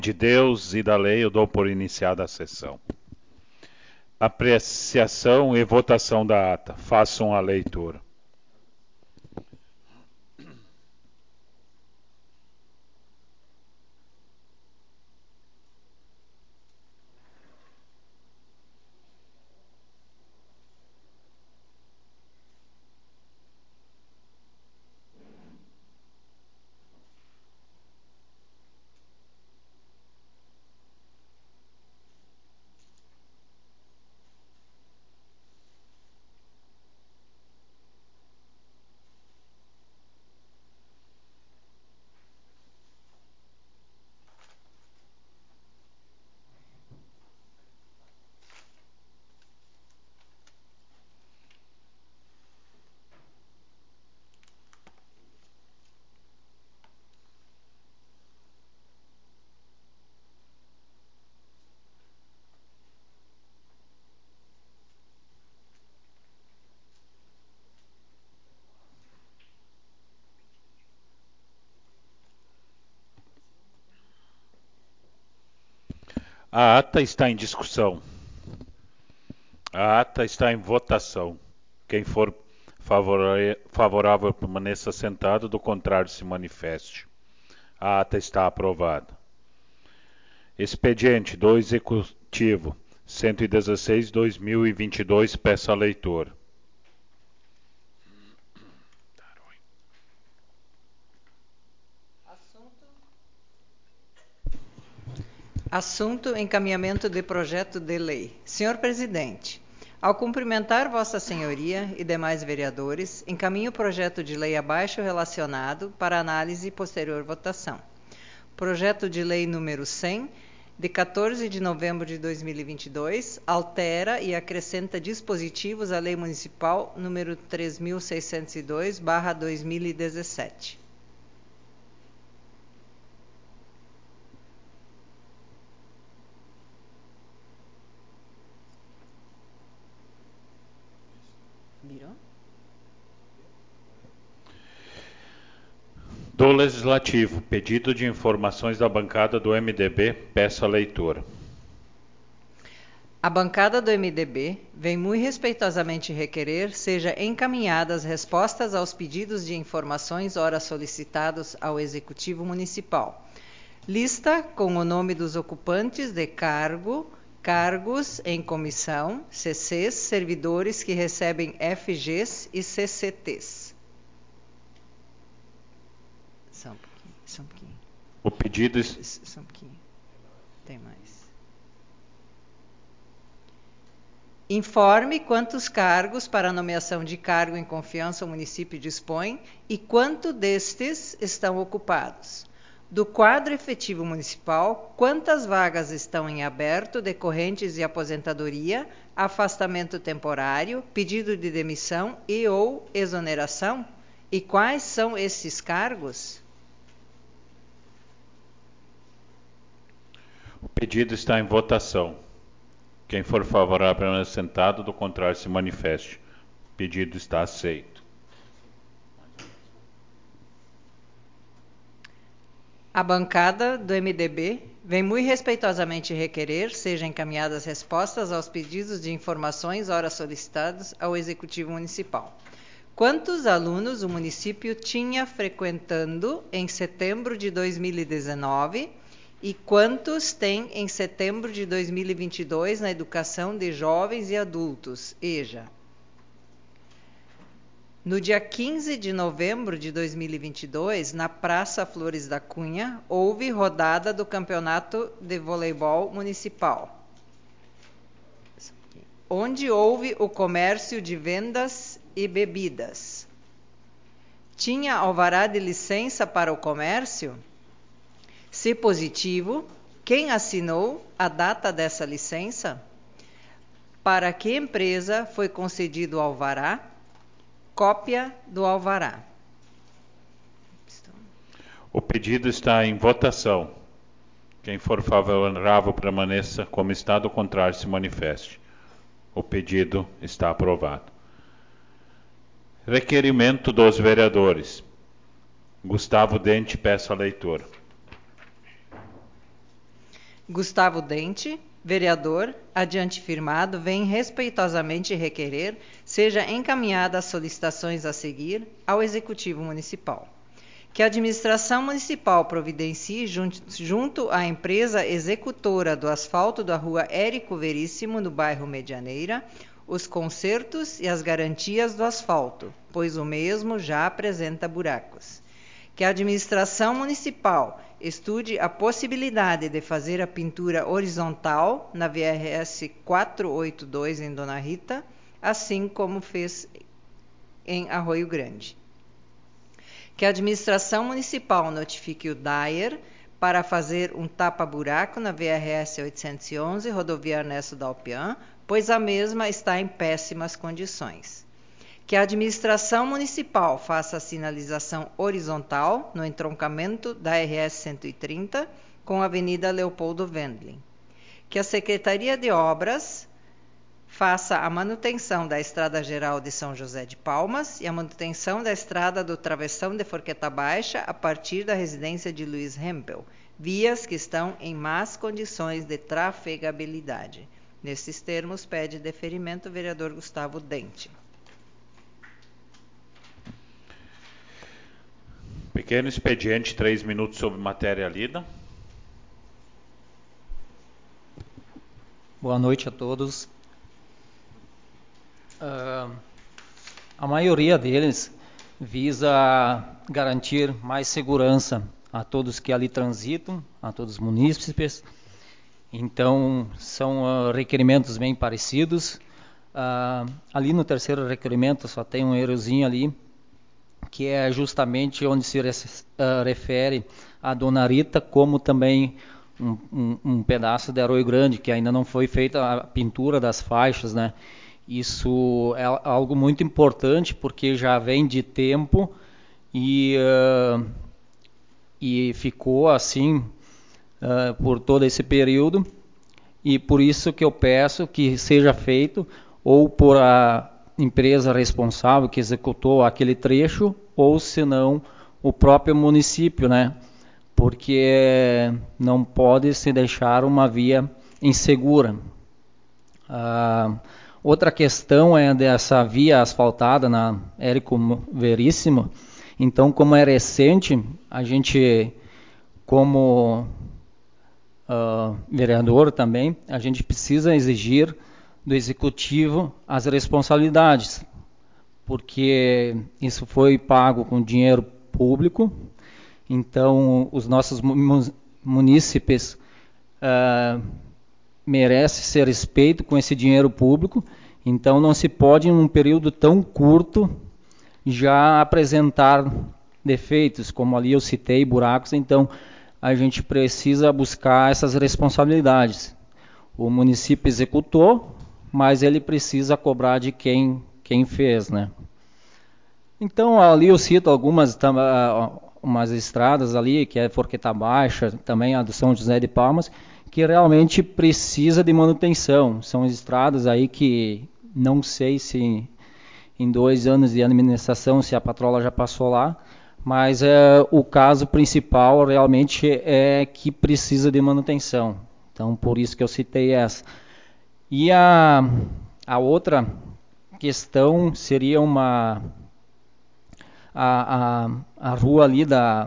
De Deus e da lei, eu dou por iniciada a sessão. Apreciação e votação da ata. Façam a leitura. A ata está em discussão. A ata está em votação. Quem for favorável permaneça sentado, do contrário se manifeste. A ata está aprovada. Expediente do Executivo 116/2022, peço a leitura. Assunto: encaminhamento de projeto de lei. Senhor Presidente, ao cumprimentar Vossa Senhoria e demais vereadores, encaminho o projeto de lei abaixo relacionado para análise e posterior votação. Projeto de lei número 100, de 14 de novembro de 2022, altera e acrescenta dispositivos à Lei Municipal número 3.602/2017. Virou? Do Legislativo, pedido de informações da bancada do MDB, peço a leitura. A bancada do MDB vem muito respeitosamente requerer seja encaminhadas respostas aos pedidos de informações ora solicitados ao Executivo Municipal. Lista com o nome dos ocupantes de cargos em comissão, CCs, servidores que recebem FGs e CCTs. Só um pouquinho. O pedido... Só um pouquinho. Tem mais. Informe quantos cargos para nomeação de cargo em confiança o município dispõe e quanto destes estão ocupados. Do quadro efetivo municipal, quantas vagas estão em aberto decorrentes de aposentadoria, afastamento temporário, pedido de demissão e ou exoneração? E quais são esses cargos? O pedido está em votação. Quem for favorável permaneça sentado, do contrário se manifeste. O pedido está aceito. A bancada do MDB vem muito respeitosamente requerer sejam encaminhadas respostas aos pedidos de informações ora solicitados ao Executivo Municipal. Quantos alunos o município tinha frequentando em setembro de 2019 e quantos tem em setembro de 2022 na educação de jovens e adultos, EJA? No dia 15 de novembro de 2022, na Praça Flores da Cunha, houve rodada do Campeonato de Voleibol Municipal, onde houve o comércio de vendas e bebidas. Tinha alvará de licença para o comércio? Se positivo, quem assinou a data dessa licença? Para que empresa foi concedido o alvará? Cópia do alvará. O pedido está em votação. Quem for favorável permaneça como está, do contrário se manifeste. O pedido está aprovado. Requerimento dos vereadores. Gustavo Dente, peço a leitura. Gustavo Dente, vereador, adiante firmado, vem respeitosamente requerer seja encaminhada as solicitações a seguir ao Executivo Municipal. Que a administração municipal providencie, junto à empresa executora do asfalto da rua Érico Veríssimo, no bairro Medianeira, os consertos e as garantias do asfalto, pois o mesmo já apresenta buracos. Que a administração municipal estude a possibilidade de fazer a pintura horizontal na VRS 482 em Dona Rita, assim como fez em Arroio Grande. Que a administração municipal notifique o DAER para fazer um tapa-buraco na VRS 811, rodovia Ernesto Dalpian, pois a mesma está em péssimas condições. Que a administração municipal faça a sinalização horizontal no entroncamento da RS 130 com a Avenida Leopoldo Wendling. Que a Secretaria de Obras faça a manutenção da Estrada Geral de São José de Palmas e a manutenção da Estrada do Travessão de Forqueta Baixa a partir da residência de Luiz Hempel, vias que estão em más condições de trafegabilidade. Nesses termos, pede deferimento o vereador Gustavo Dente. Pequeno expediente, 3 minutos sobre matéria lida. Boa noite a todos. A maioria deles visa garantir mais segurança a todos que ali transitam, a todos os munícipes. Então, são requerimentos bem parecidos. Ali no terceiro requerimento só tem um errozinho ali, que é justamente onde se refere a Dona Rita, como também um pedaço de Arroio Grande, que ainda não foi feita a pintura das faixas, né? Isso é algo muito importante, porque já vem de tempo e ficou assim por todo esse período, e por isso que eu peço que seja feito ou por a empresa responsável que executou aquele trecho, ou se não o próprio município, né? Porque não pode se deixar uma via insegura. Outra questão é dessa via asfaltada na Érico Veríssimo. Então, como é recente, a gente, como vereador também, a gente precisa exigir do executivo as responsabilidades, porque isso foi pago com dinheiro público. Então, os nossos munícipes merecem ser respeito com esse dinheiro público. Então, não se pode, em um período tão curto, já apresentar defeitos, como ali eu citei, buracos. Então, a gente precisa buscar essas responsabilidades. O município executou, mas ele precisa cobrar de quem fez, né? Então, ali eu cito algumas umas estradas ali, que é Forqueta Baixa, também a do São José de Palmas, que realmente precisa de manutenção. São estradas aí que não sei se em 2 anos de administração, se a patrola já passou lá, mas o caso principal realmente é que precisa de manutenção. Então, por isso que eu citei essa. E a outra questão seria a rua ali da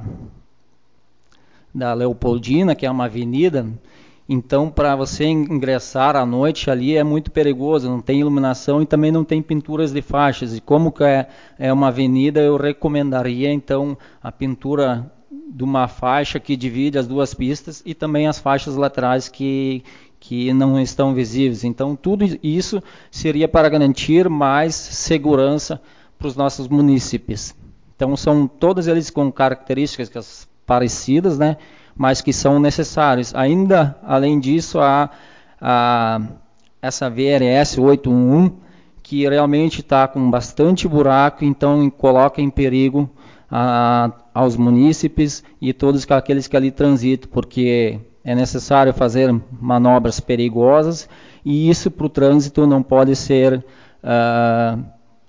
Leopoldina, que é uma avenida. Então, para você ingressar à noite ali é muito perigoso, não tem iluminação e também não tem pinturas de faixas. E como que é uma avenida, eu recomendaria então a pintura de uma faixa que divide as duas pistas e também as faixas laterais que não estão visíveis. Então, tudo isso seria para garantir mais segurança para os nossos munícipes. Então, são todos eles com características parecidas, né? Mas que são necessários. Ainda, além disso, há essa VRS 811, que realmente está com bastante buraco, então coloca em perigo aos munícipes e todos aqueles que ali transitam, porque é necessário fazer manobras perigosas, e isso para o trânsito não pode ser...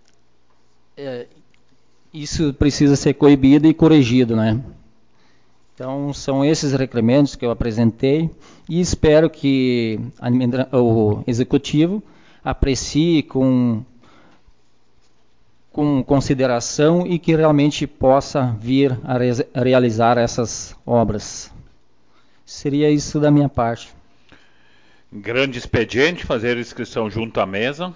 isso precisa ser coibido e corrigido, né? Então, são esses requerimentos que eu apresentei e espero que o Executivo aprecie com consideração e que realmente possa vir a realizar essas obras. Seria isso da minha parte. Grande expediente, fazer inscrição junto à mesa.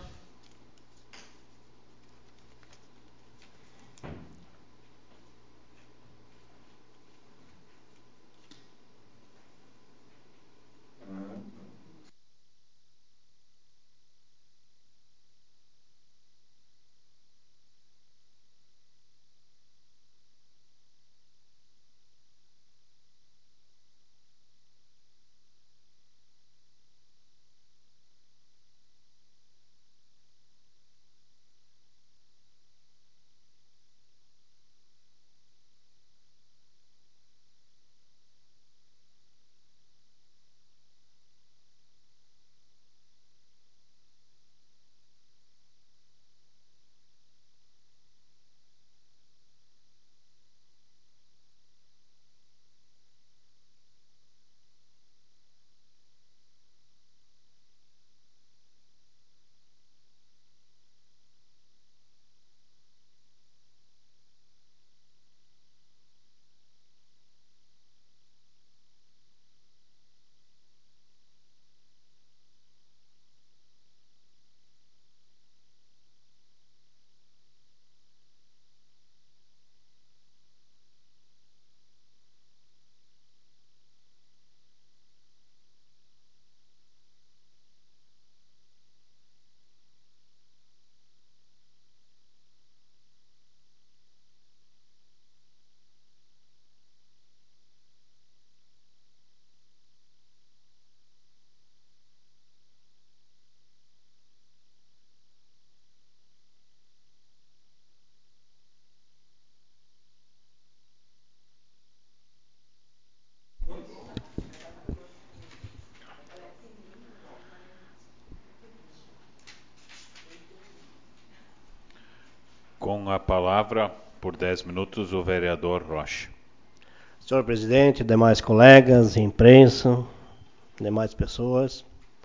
Com a palavra, por 10 minutos, o vereador Rocha. Senhor presidente, demais colegas, imprensa, demais pessoas,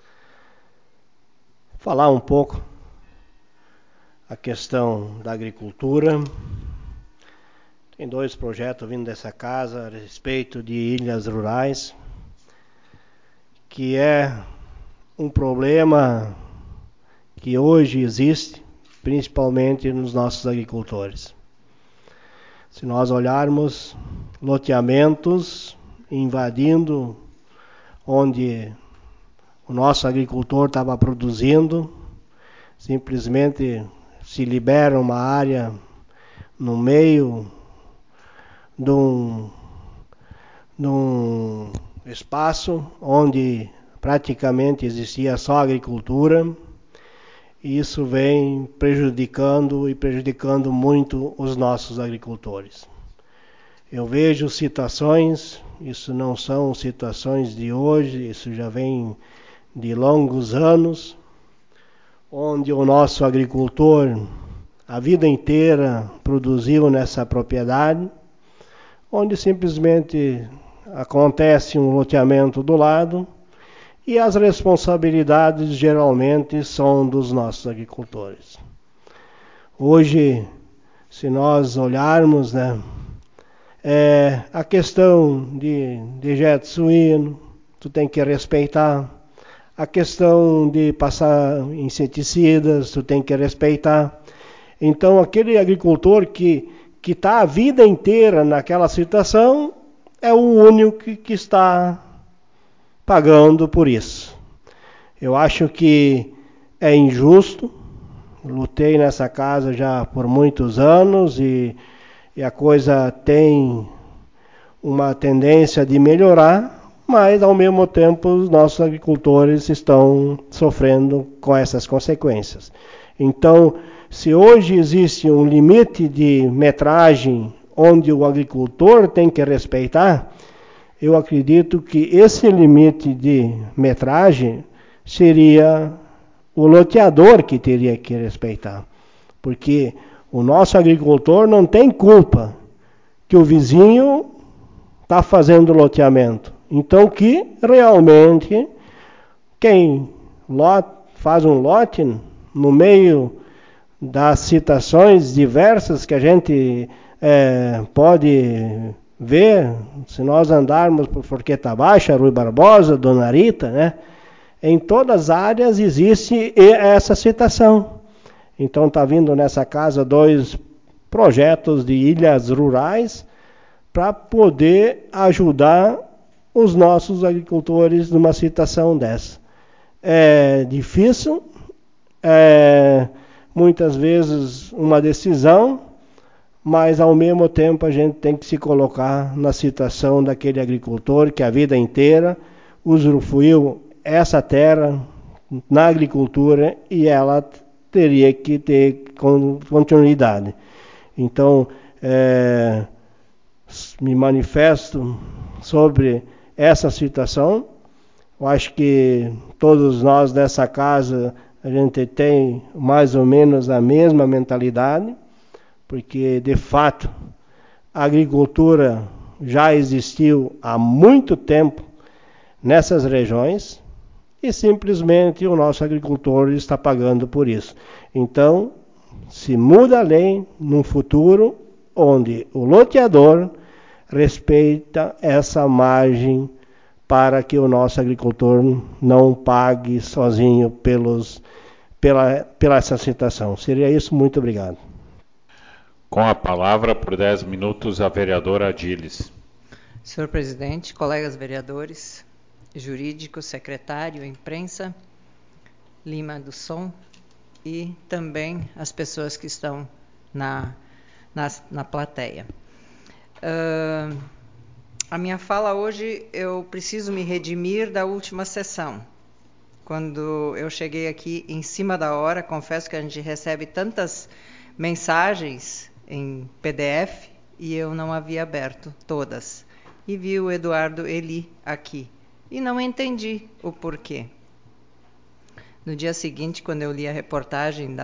falar um pouco a questão da agricultura. Tem 2 projetos vindo dessa casa a respeito de ilhas rurais, que é um problema que hoje existe, principalmente nos nossos agricultores. Se nós olharmos loteamentos invadindo onde o nosso agricultor estava produzindo, simplesmente se libera uma área no meio de um espaço onde praticamente existia só agricultura, e isso vem prejudicando muito os nossos agricultores. Eu vejo situações, isso não são situações de hoje, isso já vem de longos anos, onde o nosso agricultor a vida inteira produziu nessa propriedade, onde simplesmente acontece um loteamento do lado e as responsabilidades geralmente são dos nossos agricultores. Hoje, se nós olharmos, a questão de dejeto suíno, tu tem que respeitar. A questão de passar inseticidas, tu tem que respeitar. Então, aquele agricultor que está a vida inteira naquela situação é o único que está pagando por isso. Eu acho que é injusto. Lutei nessa casa já por muitos anos e a coisa tem uma tendência de melhorar, mas ao mesmo tempo os nossos agricultores estão sofrendo com essas consequências. Então, se hoje existe um limite de metragem onde o agricultor tem que respeitar, eu acredito que esse limite de metragem seria o loteador que teria que respeitar. Porque o nosso agricultor não tem culpa que o vizinho está fazendo loteamento. Então, que realmente quem faz um lote no meio das citações diversas que a gente pode ver, se nós andarmos por Forqueta Baixa, Rui Barbosa, Dona Rita, né? Em todas as áreas existe essa citação. Então está vindo nessa casa 2 projetos de ilhas rurais para poder ajudar os nossos agricultores numa citação dessa. É difícil, muitas vezes uma decisão, mas ao mesmo tempo a gente tem que se colocar na situação daquele agricultor que a vida inteira usufruiu essa terra na agricultura e ela teria que ter continuidade. Então, me manifesto sobre essa situação. Eu acho que todos nós dessa casa, a gente tem mais ou menos a mesma mentalidade, porque de fato a agricultura já existiu há muito tempo nessas regiões e simplesmente o nosso agricultor está pagando por isso. Então, se muda a lei num futuro onde o loteador respeita essa margem para que o nosso agricultor não pague sozinho pela essa citação. Seria isso, muito obrigado. Com a palavra, por 10 minutos, a vereadora Adiles. Senhor presidente, colegas vereadores, jurídico, secretário, imprensa, Lima do Som e também as pessoas que estão na plateia. A minha fala hoje, eu preciso me redimir da última sessão. Quando eu cheguei aqui em cima da hora, confesso que a gente recebe tantas mensagens em PDF e eu não havia aberto todas. E vi o Eduardo Eli aqui e não entendi o porquê. No dia seguinte, quando eu li a reportagem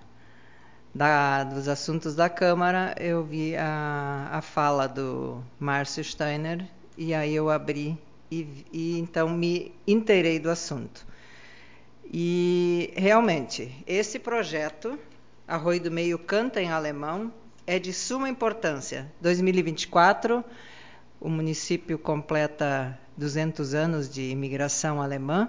dos assuntos da Câmara, eu vi a fala do Márcio Steiner e aí eu abri e então me inteirei do assunto. E realmente, esse projeto, Arroio do Meio canta em alemão, é de suma importância. 2024, o município completa 200 anos de imigração alemã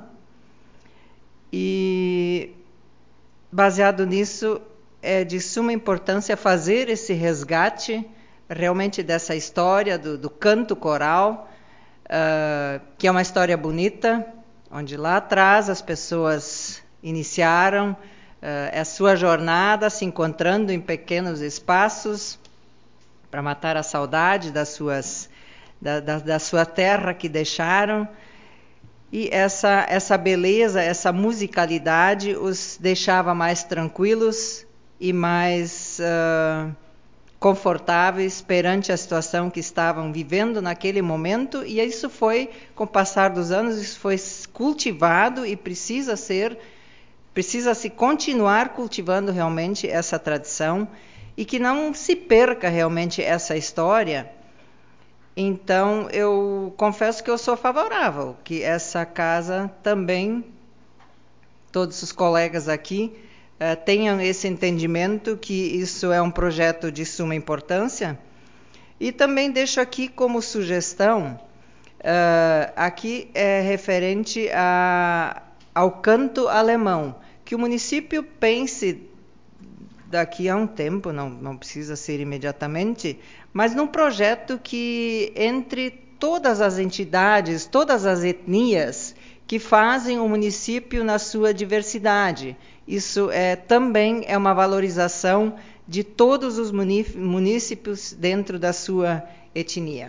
e, baseado nisso, é de suma importância fazer esse resgate realmente dessa história do canto coral, que é uma história bonita, onde lá atrás as pessoas iniciaram a sua jornada se encontrando em pequenos espaços para matar a saudade da sua terra que deixaram. E essa beleza, essa musicalidade os deixava mais tranquilos e mais confortáveis perante a situação que estavam vivendo naquele momento. E isso foi, com o passar dos anos, isso foi cultivado e precisa-se continuar cultivando realmente essa tradição e que não se perca realmente essa história. Então, eu confesso que eu sou favorável que essa casa também, todos os colegas aqui, tenham esse entendimento que isso é um projeto de suma importância. E também deixo aqui como sugestão, aqui é referente ao canto alemão, que o município pense daqui a um tempo, não precisa ser imediatamente, mas num projeto que entre todas as entidades, todas as etnias que fazem o município na sua diversidade. Isso também é uma valorização de todos os munícipes dentro da sua etnia.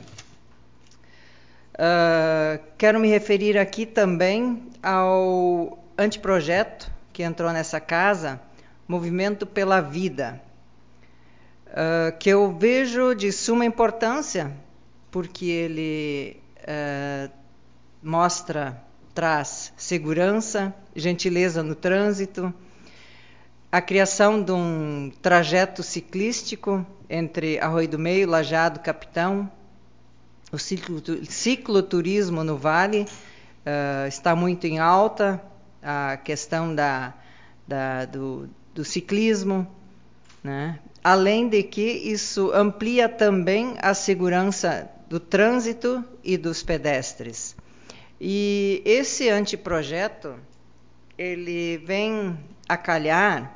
Quero me referir aqui também ao anteprojeto que entrou nessa casa, Movimento pela Vida, que eu vejo de suma importância, porque ele traz segurança, gentileza no trânsito, a criação de um trajeto ciclístico entre Arroio do Meio, Lajeado, Capitão, O cicloturismo no Vale está muito em alta, a questão do ciclismo, né? Além de que isso amplia também a segurança do trânsito e dos pedestres. E esse anteprojeto, ele vem a calhar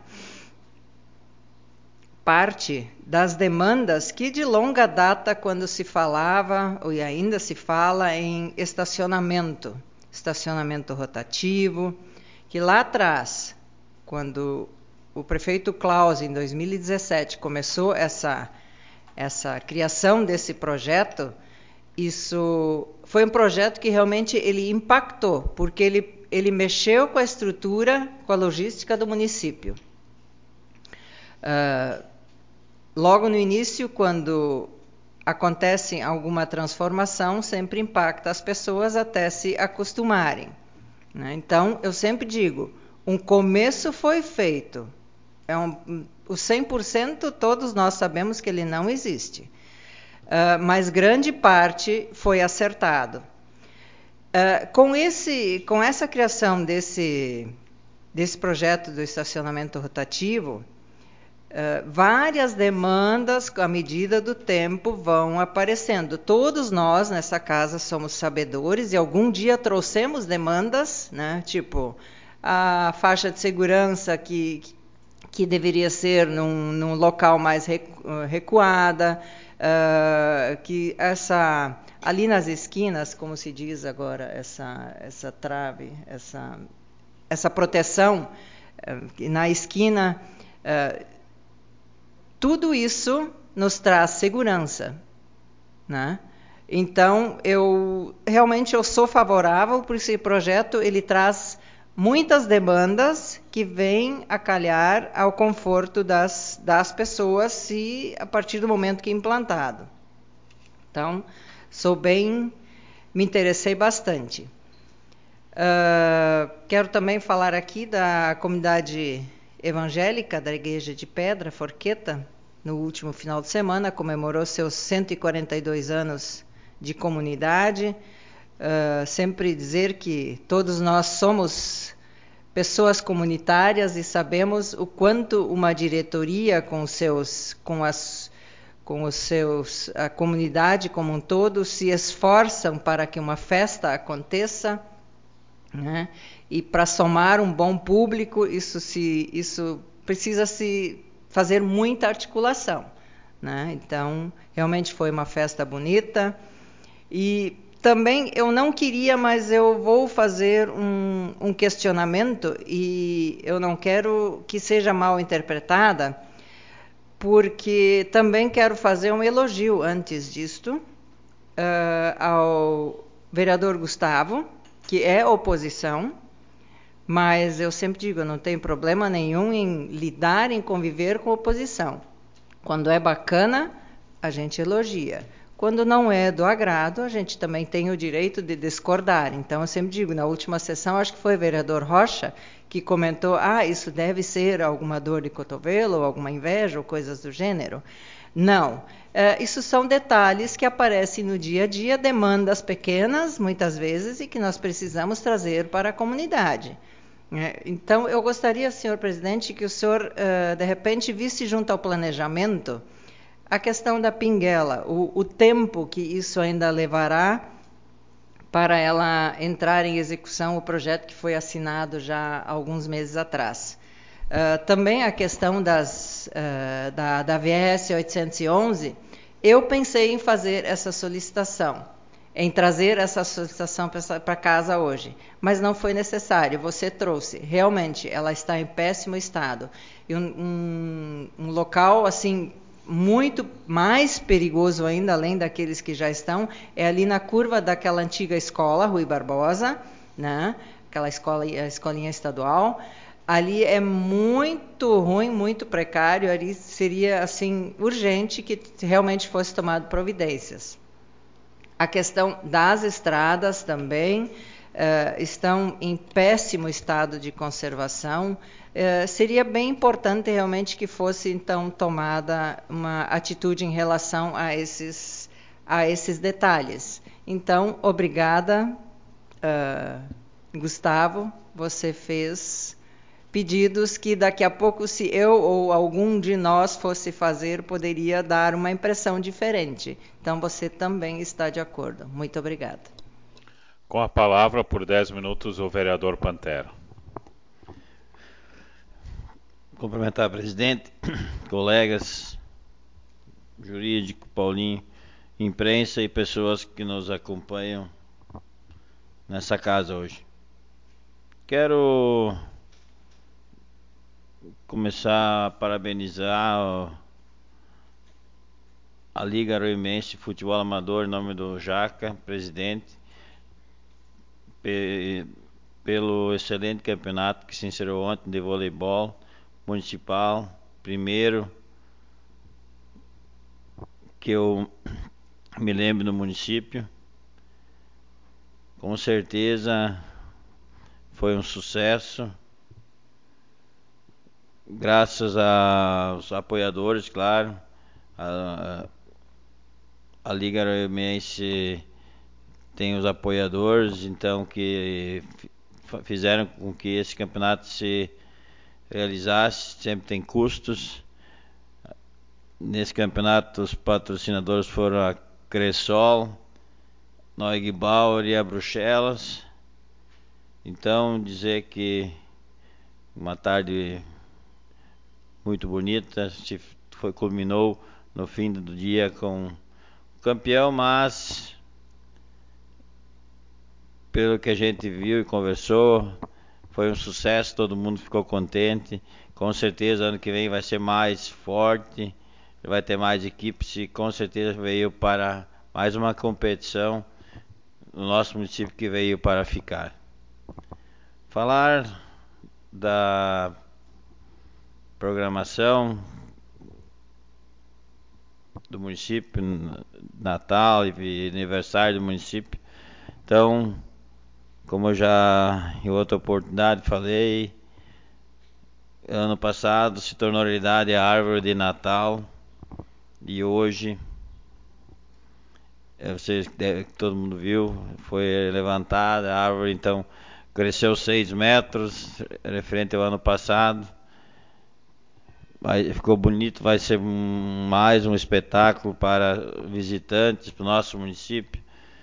parte das demandas que de longa data, quando se falava, e ainda se fala, em estacionamento rotativo, que lá atrás, quando o prefeito Klaus, em 2017, começou essa criação desse projeto, isso foi um projeto que realmente ele impactou, porque ele mexeu com a estrutura, com a logística do município. Logo no início, quando acontece alguma transformação, sempre impacta as pessoas até se acostumarem, né? Então, eu sempre digo, um começo foi feito. O 100% todos nós sabemos que ele não existe. Mas grande parte foi acertado. Com essa criação desse projeto do estacionamento rotativo, várias demandas, à medida do tempo, vão aparecendo. Todos nós, nessa casa, somos sabedores e algum dia trouxemos demandas, né? Tipo, a faixa de segurança que deveria ser num local mais recuada, que ali nas esquinas, como se diz agora, essa trave, essa proteção, na esquina, tudo isso nos traz segurança, né? Então, eu sou favorável por esse projeto, ele traz muitas demandas que vêm a calhar ao conforto das pessoas a partir do momento que é implantado. Então, me interessei bastante. Quero também falar aqui da comunidade evangélica da Igreja de Pedra, Forqueta, no último final de semana, comemorou seus 142 anos de comunidade. Sempre dizer que todos nós somos pessoas comunitárias e sabemos o quanto uma diretoria a comunidade como um todo se esforçam para que uma festa aconteça, né? E para somar um bom público, isso precisa se fazer muita articulação, né? Então, realmente foi uma festa bonita. E também eu não queria, mas eu vou fazer um questionamento e eu não quero que seja mal interpretada, porque também quero fazer um elogio antes disto ao vereador Gustavo, que é oposição, mas eu sempre digo, eu não tenho problema nenhum em lidar, em conviver com oposição. Quando é bacana, a gente elogia. Quando não é do agrado, a gente também tem o direito de discordar. Então, eu sempre digo, na última sessão, acho que foi o vereador Rocha que comentou, isso deve ser alguma dor de cotovelo, ou alguma inveja, ou coisas do gênero. Não. Isso são detalhes que aparecem no dia a dia, demandas pequenas, muitas vezes, e que nós precisamos trazer para a comunidade. Então, eu gostaria, senhor presidente, que o senhor, de repente, visse junto ao planejamento a questão da pinguela, o tempo que isso ainda levará para ela entrar em execução, o projeto que foi assinado já há alguns meses atrás. Também a questão da VS 811, eu pensei em fazer essa solicitação, em trazer essa solicitação para casa hoje, mas não foi necessário, você trouxe. Realmente, ela está em péssimo estado. E um local, assim, muito mais perigoso ainda, além daqueles que já estão, é ali na curva daquela antiga escola, Rui Barbosa, né? Aquela escolinha estadual. Ali é muito ruim, muito precário, ali seria assim urgente que realmente fosse tomado providências. A questão das estradas também estão em péssimo estado de conservação. Seria bem importante realmente que fosse então tomada uma atitude em relação a a esses detalhes. Então, obrigada, Gustavo, você fez pedidos que daqui a pouco, se eu ou algum de nós fosse fazer, poderia dar uma impressão diferente. Então, você também está de acordo. Muito obrigada. Com a palavra, por 10 minutos, o vereador Pantera. Cumprimentar o presidente, colegas, jurídico, Paulinho, imprensa e pessoas que nos acompanham nessa casa hoje. Quero começar a parabenizar a Liga Aroroiense de Futebol Amador, em nome do Jaca, presidente, pelo excelente campeonato que se encerrou ontem de voleibol municipal, primeiro que eu me lembro no município. Com certeza foi um sucesso, graças aos apoiadores, claro. A Liga Aroroiense tem os apoiadores, então, que fizeram com que esse campeonato se realizasse. Sempre tem custos. Nesse campeonato, os patrocinadores foram a Cressol, Neugbauer e a Bruxelas. Então, dizer que uma tarde muito bonita, culminou no fim do dia com o campeão, mas pelo que a gente viu e conversou, foi um sucesso, todo mundo ficou contente. Com certeza ano que vem vai ser mais forte, vai ter mais equipes e com certeza veio para mais uma competição no nosso município que veio para ficar. Falar da programação do município, Natal e aniversário do município. Então, como eu já em outra oportunidade falei, ano passado se tornou realidade a árvore de Natal e hoje, todo mundo viu, foi levantada a árvore, então cresceu 6 metros referente ao ano passado. Ficou bonito, vai ser mais um espetáculo para visitantes do nosso município.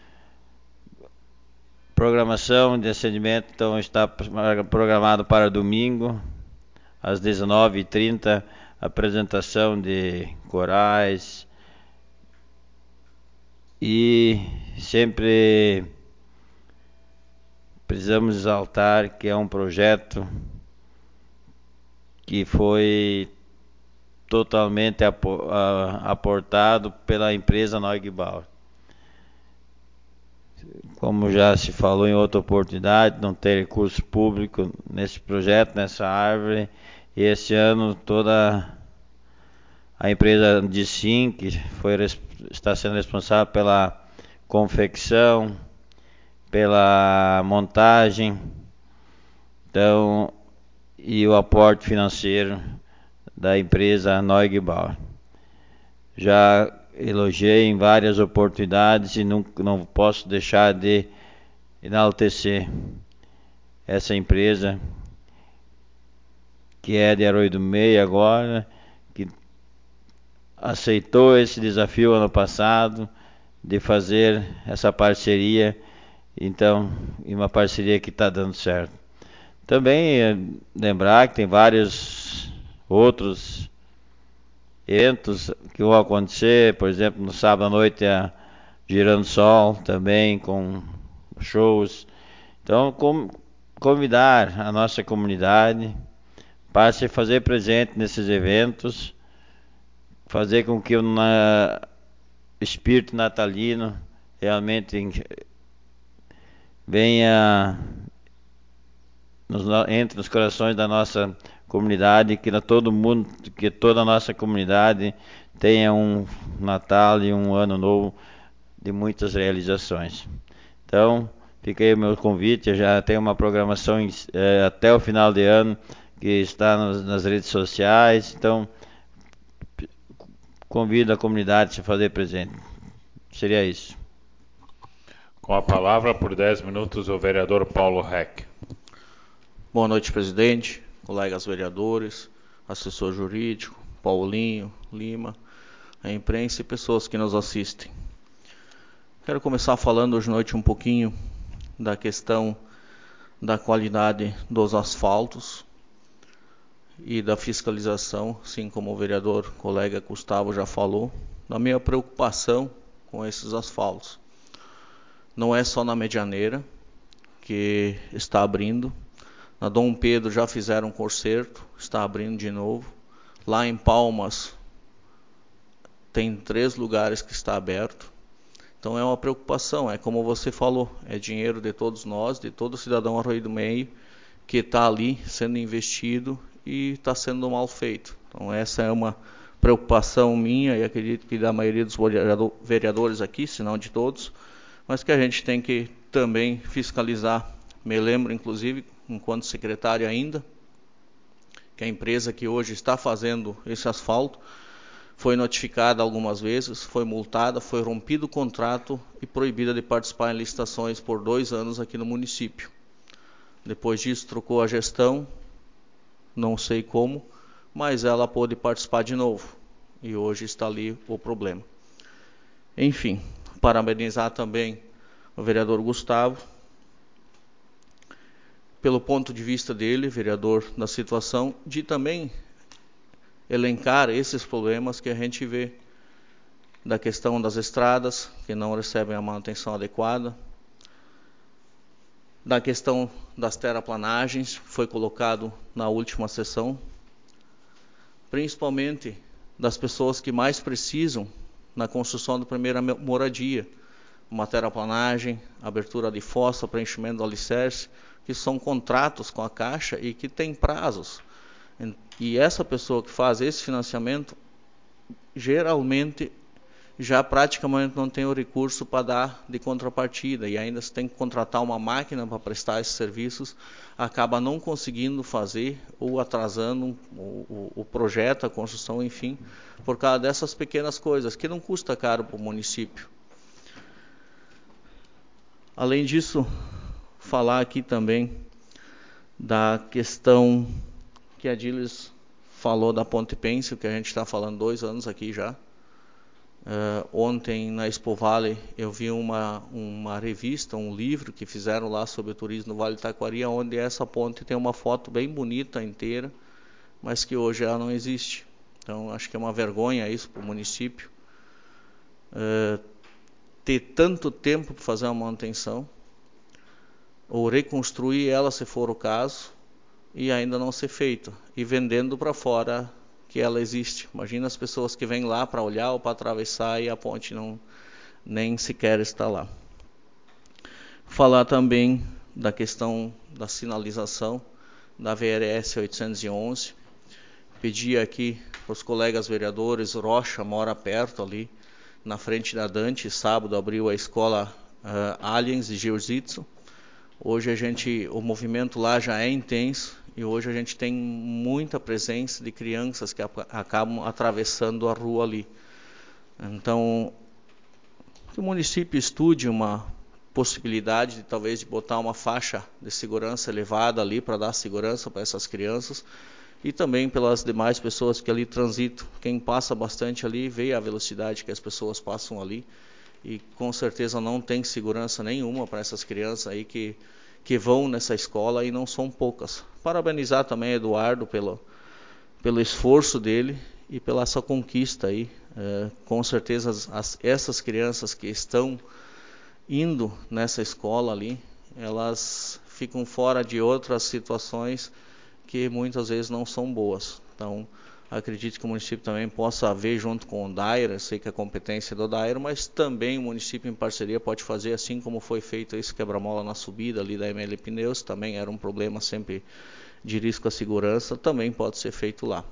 Programação de acendimento então está programado para domingo, às 19h30, apresentação de corais. E sempre precisamos exaltar que é um projeto que foi totalmente aportado pela empresa Neugbauer. Como já se falou em outra oportunidade, não tem recurso público nesse projeto, nessa árvore. E esse ano toda a empresa de Sim, que está sendo responsável pela confecção, pela montagem, então, e o aporte financeiro da empresa Neugbauer. Já elogiei em várias oportunidades e não posso deixar de enaltecer essa empresa que é de Arroio do Meio agora, que aceitou esse desafio ano passado de fazer essa parceria, então, e uma parceria que está dando certo. Também lembrar que tem vários outros eventos que vão acontecer, por exemplo, no sábado à noite a Girando Sol também com shows. Então, convidar a nossa comunidade para se fazer presente nesses eventos, fazer com que o espírito natalino realmente venha entre nos corações da nossa comunidade, que toda a nossa comunidade tenha um Natal e um Ano Novo de muitas realizações. Então, fica aí o meu convite. Eu já tenho uma programação até o final de ano que está nas redes sociais. Então, convido a comunidade a se fazer presente. Seria isso. Com a palavra, por 10 minutos, o vereador Paulo Reck. Boa noite, presidente, colegas vereadores, assessor jurídico, Paulinho, Lima, a imprensa e pessoas que nos assistem. Quero começar falando hoje à noite um pouquinho da questão da qualidade dos asfaltos e da fiscalização, assim como o vereador colega Gustavo já falou, da minha preocupação com esses asfaltos. Não é só na Medianeira que está abrindo, na Dom Pedro já fizeram um conserto, está abrindo de novo. Lá em Palmas tem 3 lugares que está aberto. Então é uma preocupação, é como você falou, é dinheiro de todos nós, de todo cidadão Arroio do Meio, que está ali sendo investido e está sendo mal feito. Então essa é uma preocupação minha e acredito que da maioria dos vereadores aqui, se não de todos, mas que a gente tem que também fiscalizar. Me lembro, inclusive, enquanto secretário ainda, que a empresa que hoje está fazendo esse asfalto foi notificada algumas vezes, foi multada, foi rompido o contrato e proibida de participar em licitações por 2 anos aqui no município. Depois disso trocou a gestão, não sei como, mas ela pôde participar de novo e hoje está ali o problema. Enfim, parabenizar também o vereador Gustavo, pelo ponto de vista dele, vereador da situação, de também elencar esses problemas que a gente vê, da questão das estradas, que não recebem a manutenção adequada, da questão das terraplanagens, que foi colocado na última sessão, principalmente das pessoas que mais precisam na construção da primeira moradia, uma terraplanagem, abertura de fossa, preenchimento do alicerce, que são contratos com a Caixa e que tem prazos. E essa pessoa que faz esse financiamento, geralmente, já praticamente não tem o recurso para dar de contrapartida, e ainda se tem que contratar uma máquina para prestar esses serviços, acaba não conseguindo fazer, ou atrasando o projeto, a construção, enfim, por causa dessas pequenas coisas, que não custa caro para o município. Além disso, falar aqui também da questão que a Diles falou da Ponte Pêncil, que a gente está falando 2 anos aqui já. Ontem na Expo Vale eu vi uma revista, um livro que fizeram lá sobre o turismo no Vale do Taquari, onde essa ponte tem uma foto bem bonita inteira, mas que hoje ela não existe. Então acho que é uma vergonha isso para o município. Ter tanto tempo para fazer uma manutenção, ou reconstruir ela se for o caso, e ainda não ser feito, e vendendo para fora que ela existe. Imagina as pessoas que vêm lá para olhar ou para atravessar e a ponte nem sequer está lá. Falar também da questão da sinalização da VRS 811. Pedir aqui para os colegas vereadores, Rocha mora perto ali, na frente da Dante, sábado abriu a escola Aliens de Jiu-Jitsu. Hoje o movimento lá já é intenso e hoje a gente tem muita presença de crianças que acabam atravessando a rua ali. Então, que o município estude uma possibilidade de talvez de botar uma faixa de segurança elevada ali para dar segurança para essas crianças e também pelas demais pessoas que ali transitam. Quem passa bastante ali vê a velocidade que as pessoas passam ali. E com certeza não tem segurança nenhuma para essas crianças aí que vão nessa escola, e não são poucas. Parabenizar também Eduardo pelo esforço dele e pela essa conquista aí. Com certeza essas crianças que estão indo nessa escola ali, elas ficam fora de outras situações que muitas vezes não são boas. Então, acredito que o município também possa ver junto com o DAIRA, sei que a competência é do DAIRA, mas também o município em parceria pode fazer, assim como foi feito esse quebra-mola na subida ali da ML Pneus, também era um problema sempre de risco à segurança, também pode ser feito lá.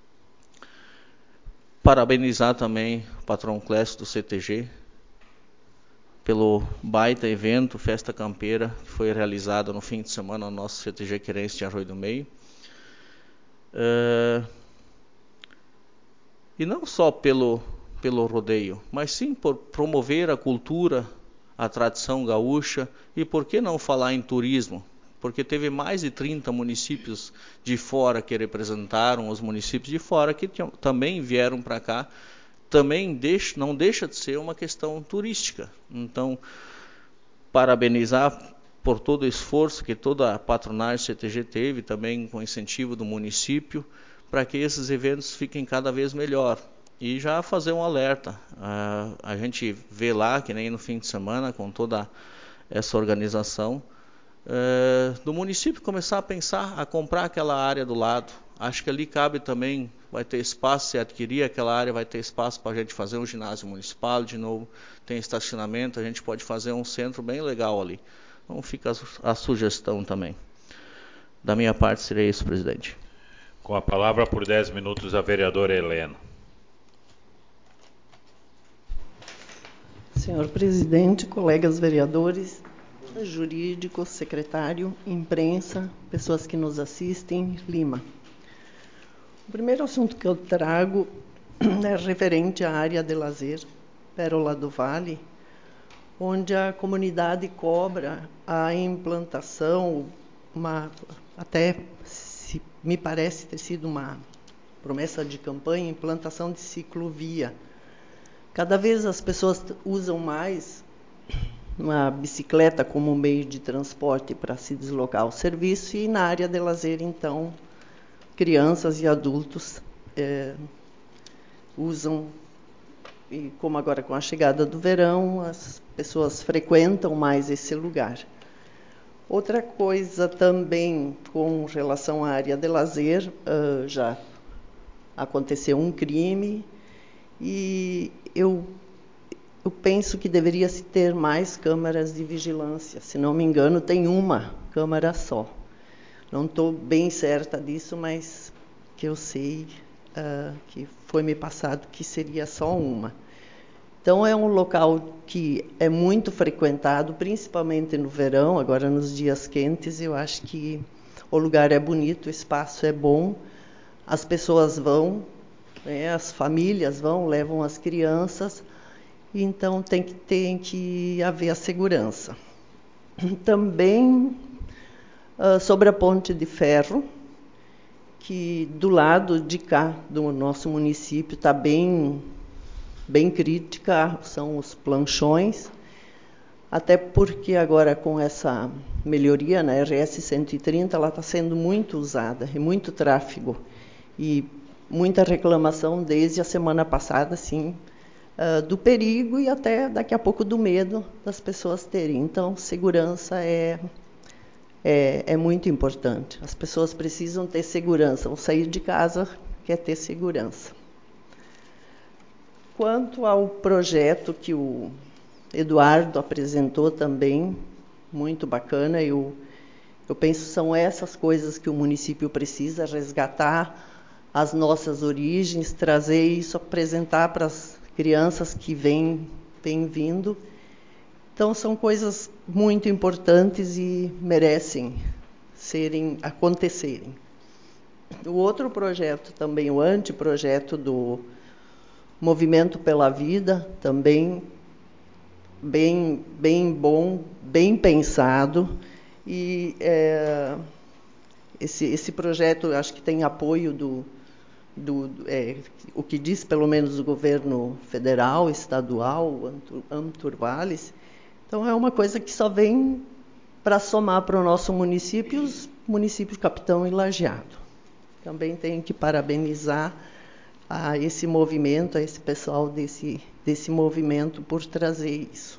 Parabenizar também o patrão Clécio do CTG pelo baita evento, Festa Campeira, que foi realizada no fim de semana no nosso CTG Querência de Arroio do Meio. E não só pelo pelo rodeio, mas sim por promover a cultura, a tradição gaúcha e por que não falar em turismo? Porque teve mais de 30 municípios de fora que representaram os municípios de fora que também vieram para cá. Também não deixa de ser uma questão turística. Então, parabenizar por todo o esforço que toda a patronagem CTG teve, também com incentivo do município, para que esses eventos fiquem cada vez melhor. E já fazer um alerta. A gente vê lá, que nem no fim de semana, com toda essa organização, do município começar a pensar, a comprar aquela área do lado. Acho que ali cabe também, vai ter espaço, se adquirir aquela área, vai ter espaço para a gente fazer um ginásio municipal de novo, tem estacionamento, a gente pode fazer um centro bem legal ali. Então fica a sugestão também. Da minha parte seria isso, presidente. Com a palavra por 10 minutos a vereadora Helena. Senhor presidente, colegas vereadores, jurídico, secretário, imprensa, pessoas que nos assistem, Lima. O primeiro assunto que eu trago é referente à área de lazer, Pérola do Vale, onde a comunidade cobra a implantação, até me parece ter sido uma promessa de campanha, implantação de ciclovia. Cada vez as pessoas usam mais uma bicicleta como meio de transporte para se deslocar ao serviço, e na área de lazer, então, crianças e adultos usam, e como agora com a chegada do verão, as pessoas frequentam mais esse lugar. Outra coisa também com relação à área de lazer, já aconteceu um crime, e eu penso que deveria se ter mais câmaras de vigilância. Se não me engano, tem uma câmara só. Não estou bem certa disso, mas que eu sei que foi me passado que seria só uma. Então, é um local que é muito frequentado, principalmente no verão, agora nos dias quentes. Eu acho que o lugar é bonito, o espaço é bom, as pessoas vão, as famílias vão, levam as crianças, então tem que haver a segurança. Também sobre a ponte de ferro, que do lado de cá do nosso município está bem crítica, são os planchões, até porque agora com essa melhoria na RS 130, ela está sendo muito usada, e muito tráfego, e muita reclamação desde a semana passada, sim, do perigo e até daqui a pouco do medo das pessoas terem. Então, segurança é muito importante. As pessoas precisam ter segurança, vão sair de casa, quer ter segurança. Quanto ao projeto que o Eduardo apresentou também, muito bacana, eu penso que são essas coisas que o município precisa resgatar, as nossas origens, trazer isso, apresentar para as crianças que vêm vindo. Então, são coisas muito importantes e merecem acontecerem. O outro projeto também, o anteprojeto do Movimento pela Vida, também bem bom, bem pensado, e esse projeto acho que tem apoio o que diz pelo menos o governo federal, estadual, Amturvales. Então é uma coisa que só vem para somar para o nosso município, os municípios Capitão e Lajeado. Também tenho que parabenizar a esse movimento, a esse pessoal desse movimento por trazer isso.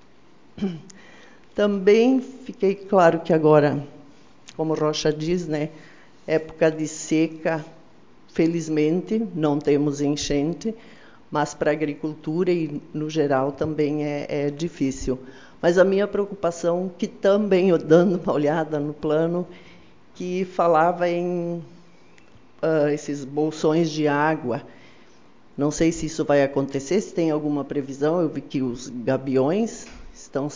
Também fiquei claro que agora, como Rocha diz, época de seca, felizmente não temos enchente, mas para a agricultura e no geral também é difícil. Mas a minha preocupação, que também, dando uma olhada no plano, que falava em esses bolsões de água. Não sei se isso vai acontecer, se tem alguma previsão. Eu vi que os gabiões estão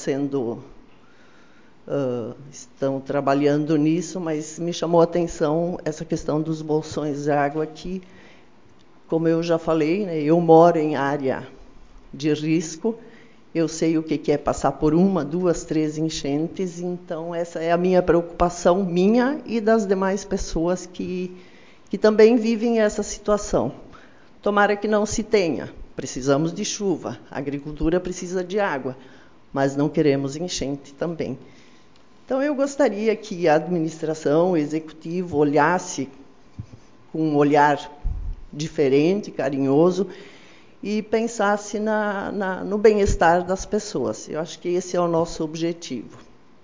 trabalhando nisso, mas me chamou a atenção essa questão dos bolsões de água, que como eu já falei, né, eu moro em área de risco, eu sei o que é passar por 1, 2, 3 enchentes, então essa é a minha preocupação, minha e das demais pessoas que também vivem essa situação. Tomara que não se tenha, precisamos de chuva, a agricultura precisa de água, mas não queremos enchente também. Então eu gostaria que a administração, o executivo, olhasse com um olhar diferente, carinhoso, e pensasse no bem-estar das pessoas. Eu acho que esse é o nosso objetivo,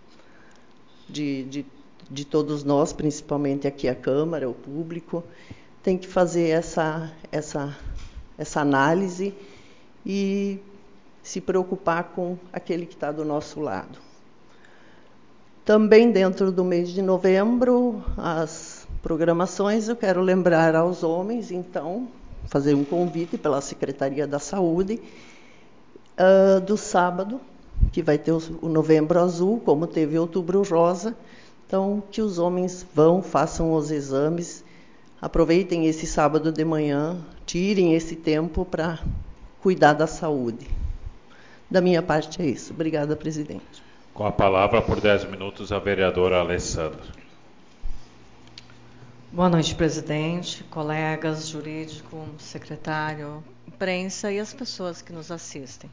de todos nós, principalmente aqui a Câmara, o público, tem que fazer essa análise e se preocupar com aquele que está do nosso lado. Também dentro do mês de novembro, as programações, eu quero lembrar aos homens, então, fazer um convite pela Secretaria da Saúde, do sábado, que vai ter o Novembro Azul, como teve Outubro Rosa. Então, que os homens vão, façam os exames, aproveitem esse sábado de manhã, tirem esse tempo para cuidar da saúde. Da minha parte é isso. Obrigada, presidente. Com a palavra, por 10 minutos, a vereadora Alessandra. Boa noite, presidente, colegas, jurídico, secretário, imprensa e as pessoas que nos assistem.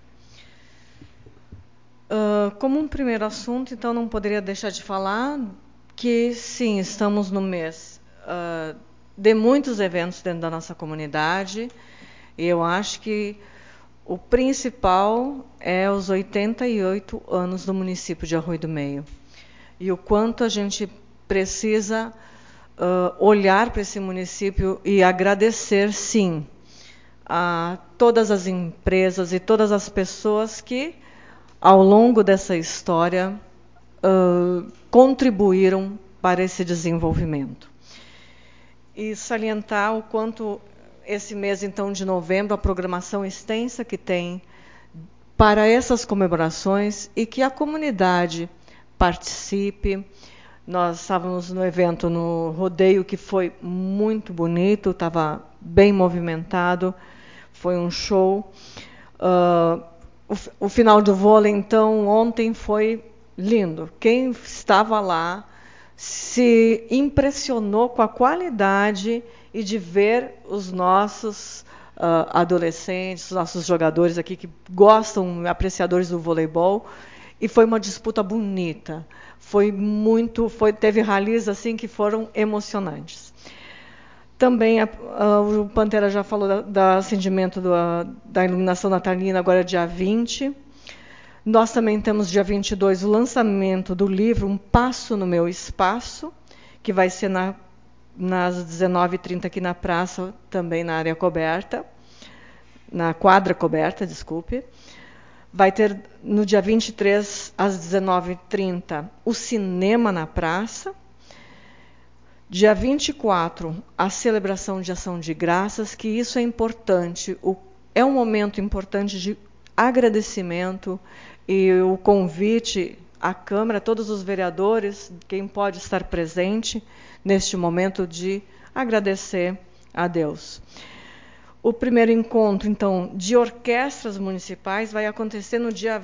Como um primeiro assunto, então, não poderia deixar de falar que, sim, estamos no mês de muitos eventos dentro da nossa comunidade, e eu acho que o principal é os 88 anos do município de Arroio do Meio. E o quanto a gente precisa olhar para esse município e agradecer, sim, a todas as empresas e todas as pessoas que, ao longo dessa história, contribuíram para esse desenvolvimento. E salientar o quanto esse mês, então, de novembro, a programação extensa que tem para essas comemorações e que a comunidade participe. Nós estávamos no evento no rodeio, que foi muito bonito, estava bem movimentado, foi um show. O final do vôlei, então, ontem foi lindo. Quem estava lá se impressionou com a qualidade e de ver os nossos adolescentes, os nossos jogadores aqui que gostam, apreciadores do voleibol, e foi uma disputa bonita. Teve ralis assim que foram emocionantes. Também o Pantera já falou do acendimento da iluminação natalina, agora dia 20. Nós também temos dia 22 o lançamento do livro Um Passo no Meu Espaço, que vai ser nas 19h30 aqui na praça, também na área coberta, na quadra coberta, desculpe. Vai ter no dia 23, às 19h30, o cinema na praça. Dia 24, a celebração de ação de graças, que isso é importante, é um momento importante de agradecimento, e o convite à Câmara, a todos os vereadores, quem pode estar presente neste momento de agradecer a Deus. O primeiro encontro, então, de orquestras municipais vai acontecer no dia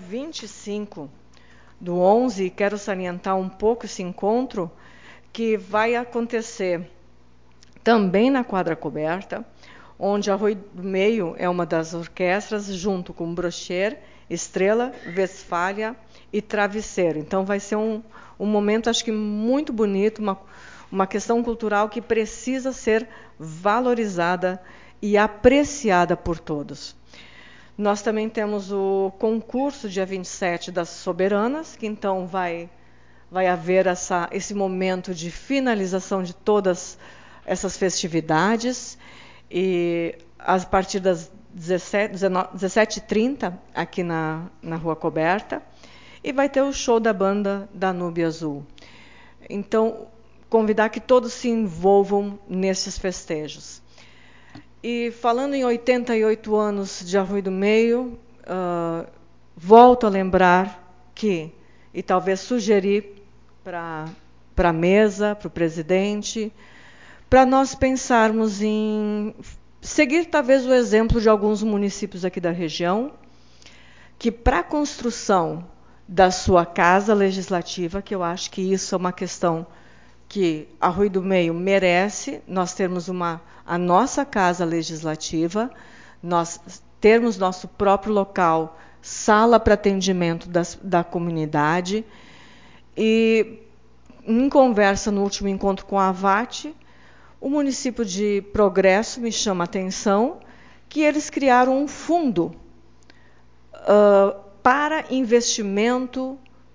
25/11, e quero salientar um pouco esse encontro, que vai acontecer também na quadra coberta, onde Arroio do Meio é uma das orquestras, junto com Brocher, Estrela, Westfália e Travesseiro. Então vai ser um momento, acho que muito bonito, uma questão cultural que precisa ser valorizada e apreciada por todos. Nós também temos o concurso dia 27 das Soberanas, que então vai haver esse momento de finalização de todas essas festividades, e a partir das 17h30 aqui na Rua Coberta, e vai ter o show da banda Danúbio Azul. Então, convidar que todos se envolvam nesses festejos. E falando em 88 anos de Arroio do Meio, volto a lembrar que, e talvez sugerir para a mesa, para o presidente, para nós pensarmos em seguir talvez o exemplo de alguns municípios aqui da região, que para a construção da sua casa legislativa, que eu acho que isso é uma questão que a Rui do Meio merece, nós termos a nossa casa legislativa, nós termos nosso próprio local, sala para atendimento da comunidade. E, em conversa no último encontro com a VAT, o município de Progresso me chama a atenção que eles criaram um fundo para investimento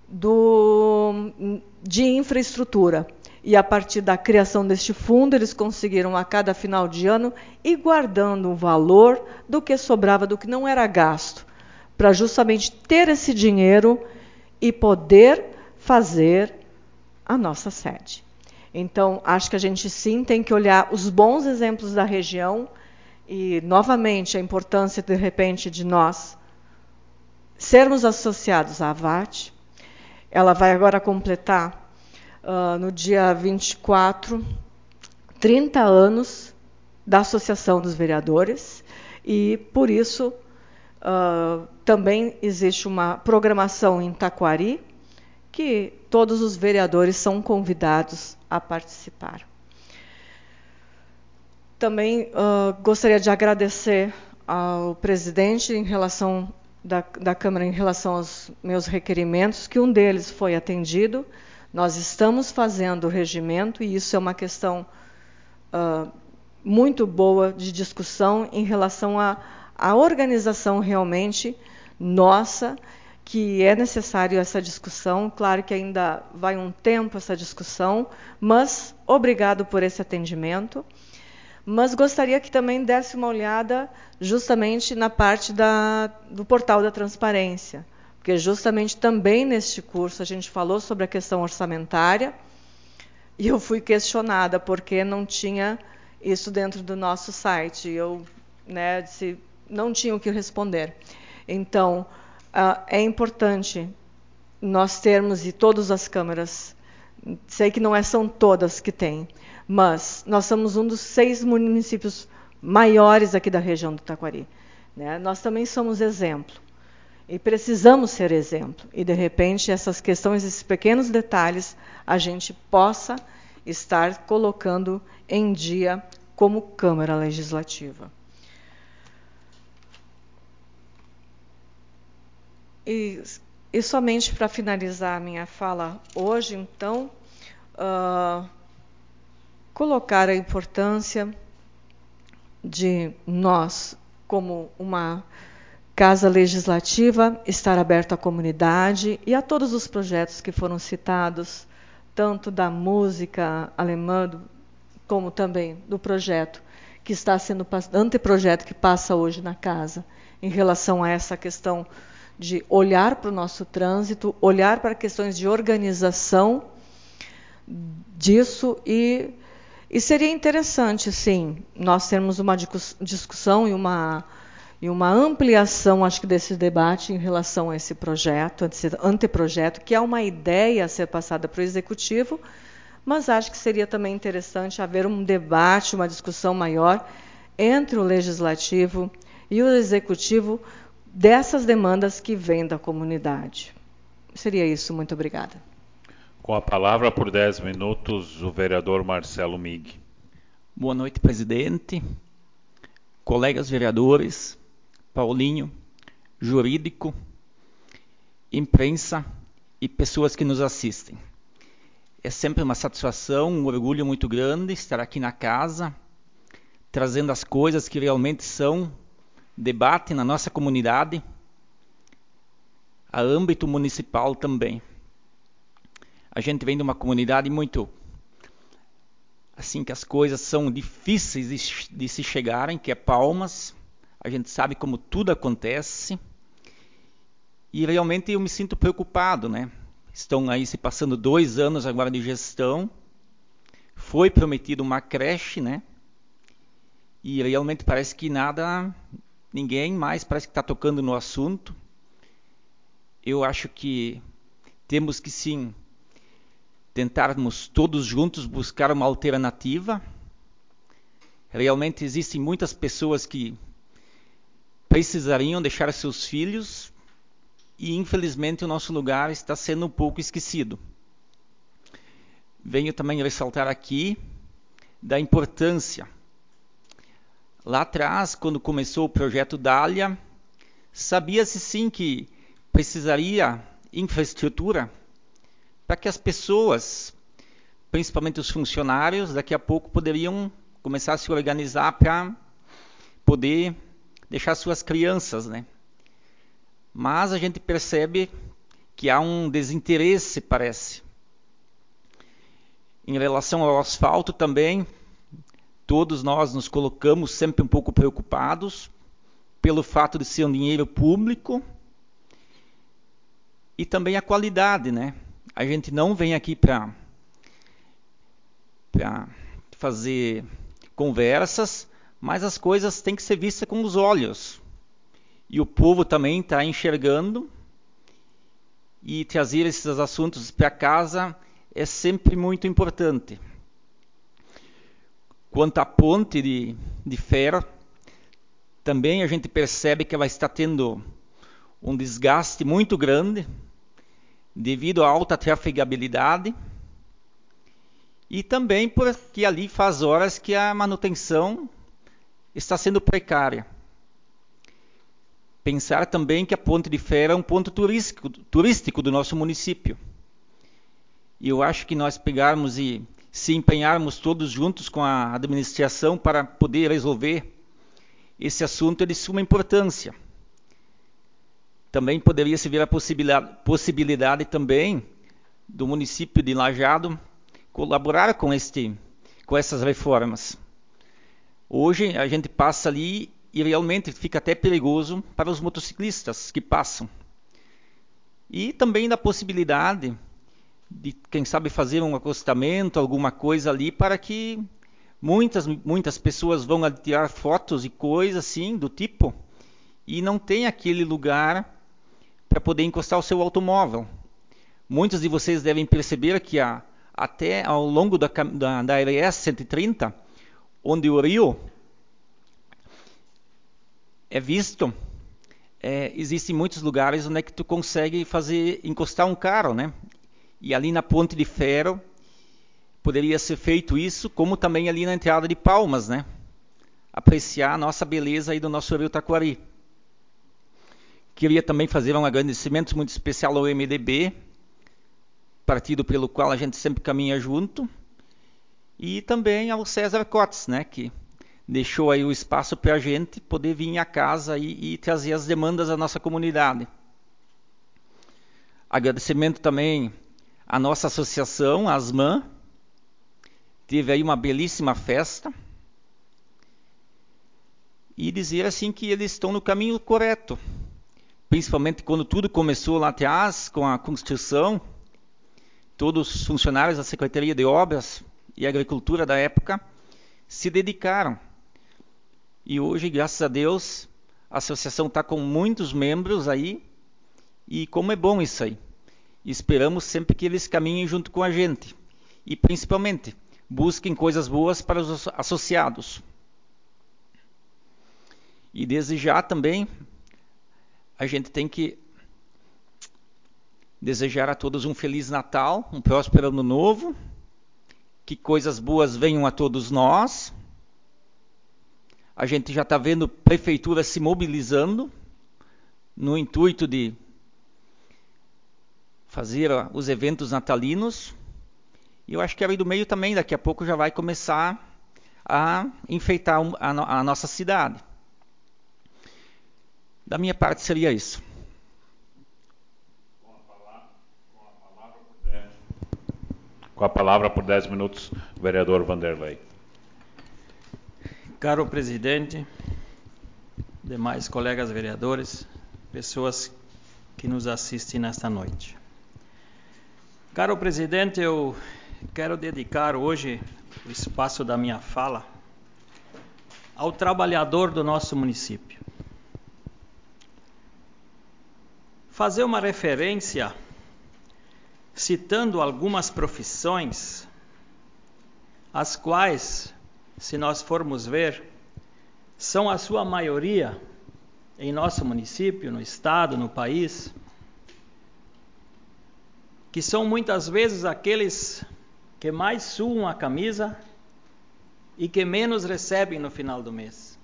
de infraestrutura. E, a partir da criação deste fundo, eles conseguiram, a cada final de ano, ir guardando o valor do que sobrava, do que não era gasto, para justamente ter esse dinheiro e poder fazer a nossa sede. Então, acho que a gente sim tem que olhar os bons exemplos da região e, novamente, a importância, de repente, de nós sermos associados à VAT. Ela vai agora completar, no dia 24, 30 anos da Associação dos Vereadores, e, por isso, também existe uma programação em Taquari, que todos os vereadores são convidados a participar. Também gostaria de agradecer ao presidente em relação da Câmara em relação aos meus requerimentos, que um deles foi atendido. Nós estamos fazendo o regimento e isso é uma questão muito boa de discussão em relação à organização realmente nossa, que é necessário essa discussão. Claro que ainda vai um tempo essa discussão, mas obrigado por esse atendimento. Mas gostaria que também desse uma olhada justamente na parte do portal da transparência, porque justamente também neste curso a gente falou sobre a questão orçamentária e eu fui questionada porque não tinha isso dentro do nosso site. Eu disse, não tinha o que responder. Então, é importante nós termos, e todas as câmaras, sei que não são todas que têm, mas nós somos um dos 6 municípios maiores aqui da região do Taquari. Nós também somos exemplo. E precisamos ser exemplo. E, de repente, essas questões, esses pequenos detalhes, a gente possa estar colocando em dia como Câmara Legislativa. E somente para finalizar a minha fala hoje, então, colocar a importância de nós, como uma Casa Legislativa, estar aberto à comunidade e a todos os projetos que foram citados, tanto da música alemã, como também do projeto que está sendo, anteprojeto que passa hoje na casa, em relação a essa questão de olhar para o nosso trânsito, olhar para questões de organização disso e seria interessante, sim, nós termos uma discussão e uma ampliação, acho que, desse debate em relação a esse projeto, esse anteprojeto, que é uma ideia a ser passada para o Executivo, mas acho que seria também interessante haver um debate, uma discussão maior entre o Legislativo e o Executivo dessas demandas que vêm da comunidade. Seria isso, muito obrigada. Com a palavra por 10 minutos, o vereador Marcelo Mig. Boa noite, presidente, colegas vereadores, Paulinho, jurídico, imprensa e pessoas que nos assistem. É sempre uma satisfação, um orgulho muito grande estar aqui na casa, trazendo as coisas que realmente são debate na nossa comunidade, a âmbito municipal também. A gente vem de uma comunidade muito, assim, que as coisas são difíceis de se chegarem, que é Palmas. A gente sabe como tudo acontece. E realmente eu me sinto preocupado, Estão aí se passando 2 anos agora de gestão. Foi prometido uma creche, E realmente parece que ninguém mais parece que está tocando no assunto. Eu acho que temos que sim tentarmos todos juntos buscar uma alternativa. Realmente existem muitas pessoas que precisariam deixar seus filhos e, infelizmente, o nosso lugar está sendo um pouco esquecido. Venho também ressaltar aqui da importância. Lá atrás, quando começou o projeto Dália, sabia-se sim que precisaria infraestrutura para que as pessoas, principalmente os funcionários, daqui a pouco poderiam começar a se organizar para poder deixar suas crianças, né? Mas a gente percebe que há um desinteresse, parece. Em relação ao asfalto também, todos nós nos colocamos sempre um pouco preocupados pelo fato de ser um dinheiro público e também a qualidade, né? A gente não vem aqui para fazer conversas, mas as coisas têm que ser vistas com os olhos. E o povo também está enxergando, e trazer esses assuntos para casa é sempre muito importante. Quanto à ponte de ferro, também a gente percebe que ela está tendo um desgaste muito grande devido à alta trafegabilidade e também porque ali faz horas que a manutenção está sendo precária. Pensar também que a ponte de ferro é um ponto turístico do nosso município. E eu acho que nós pegarmos e se empenharmos todos juntos com a administração para poder resolver esse assunto é de suma importância. Também poderia se ver a possibilidade também do município de Lajeado colaborar com essas reformas. Hoje a gente passa ali e realmente fica até perigoso para os motociclistas que passam. E também da possibilidade de, quem sabe, fazer um acostamento, alguma coisa ali, para que muitas pessoas vão tirar fotos e coisas assim, do tipo, e não tem aquele lugar para poder encostar o seu automóvel. Muitos de vocês devem perceber que até ao longo da RS 130, onde o rio é visto, existem muitos lugares onde é que tu consegue encostar um carro, né? E ali na ponte de ferro poderia ser feito isso, como também ali na entrada de Palmas, né? Apreciar a nossa beleza aí do nosso rio Taquari. Queria também fazer um agradecimento muito especial ao MDB, partido pelo qual a gente sempre caminha junto, e também ao César Cotes, né? Que deixou aí o espaço para a gente poder vir à casa e trazer as demandas da nossa comunidade. Agradecimento também à nossa associação, a ASMAN, teve aí uma belíssima festa, e dizer assim que eles estão no caminho correto, principalmente quando tudo começou lá atrás, com a construção, todos os funcionários da Secretaria de Obras e Agricultura da época se dedicaram. E hoje, graças a Deus, a associação está com muitos membros aí, e como é bom isso aí. Esperamos sempre que eles caminhem junto com a gente, e principalmente busquem coisas boas para os associados. E desde já também, a gente tem que desejar a todos um Feliz Natal, um próspero Ano Novo, que coisas boas venham a todos nós. A gente já está vendo prefeitura se mobilizando no intuito de fazer os eventos natalinos. E eu acho que ali do meio também, daqui a pouco, já vai começar a enfeitar a nossa cidade. Da minha parte seria isso. Com a palavra por 10 minutos, o vereador Vanderlei. Caro presidente, demais colegas vereadores, pessoas que nos assistem nesta noite. Caro presidente, eu quero dedicar hoje o espaço da minha fala ao trabalhador do nosso município. Fazer uma referência citando algumas profissões as quais se nós formos ver, são a sua maioria em nosso município, no estado, no país, que são muitas vezes aqueles que mais suam a camisa e que menos recebem no final do mês.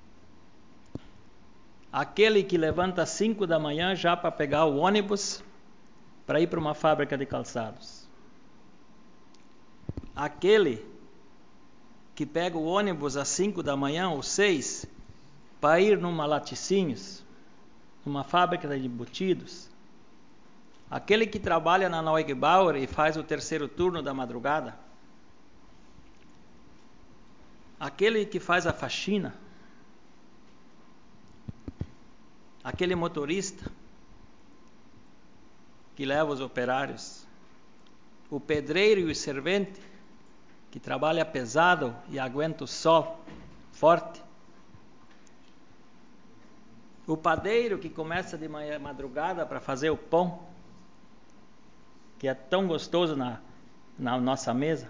Aquele que levanta às 5 da manhã já para pegar o ônibus para ir para uma fábrica de calçados. Aquele que pega o ônibus às 5 da manhã ou 6 para ir numa Laticínios, numa fábrica de embutidos. Aquele que trabalha na Neugebauer e faz o terceiro turno da madrugada. Aquele que faz a faxina. Aquele motorista que leva os operários. O pedreiro e o servente que trabalha pesado e aguenta o sol forte. O padeiro que começa de manhã, madrugada para fazer o pão, que é tão gostoso na nossa mesa.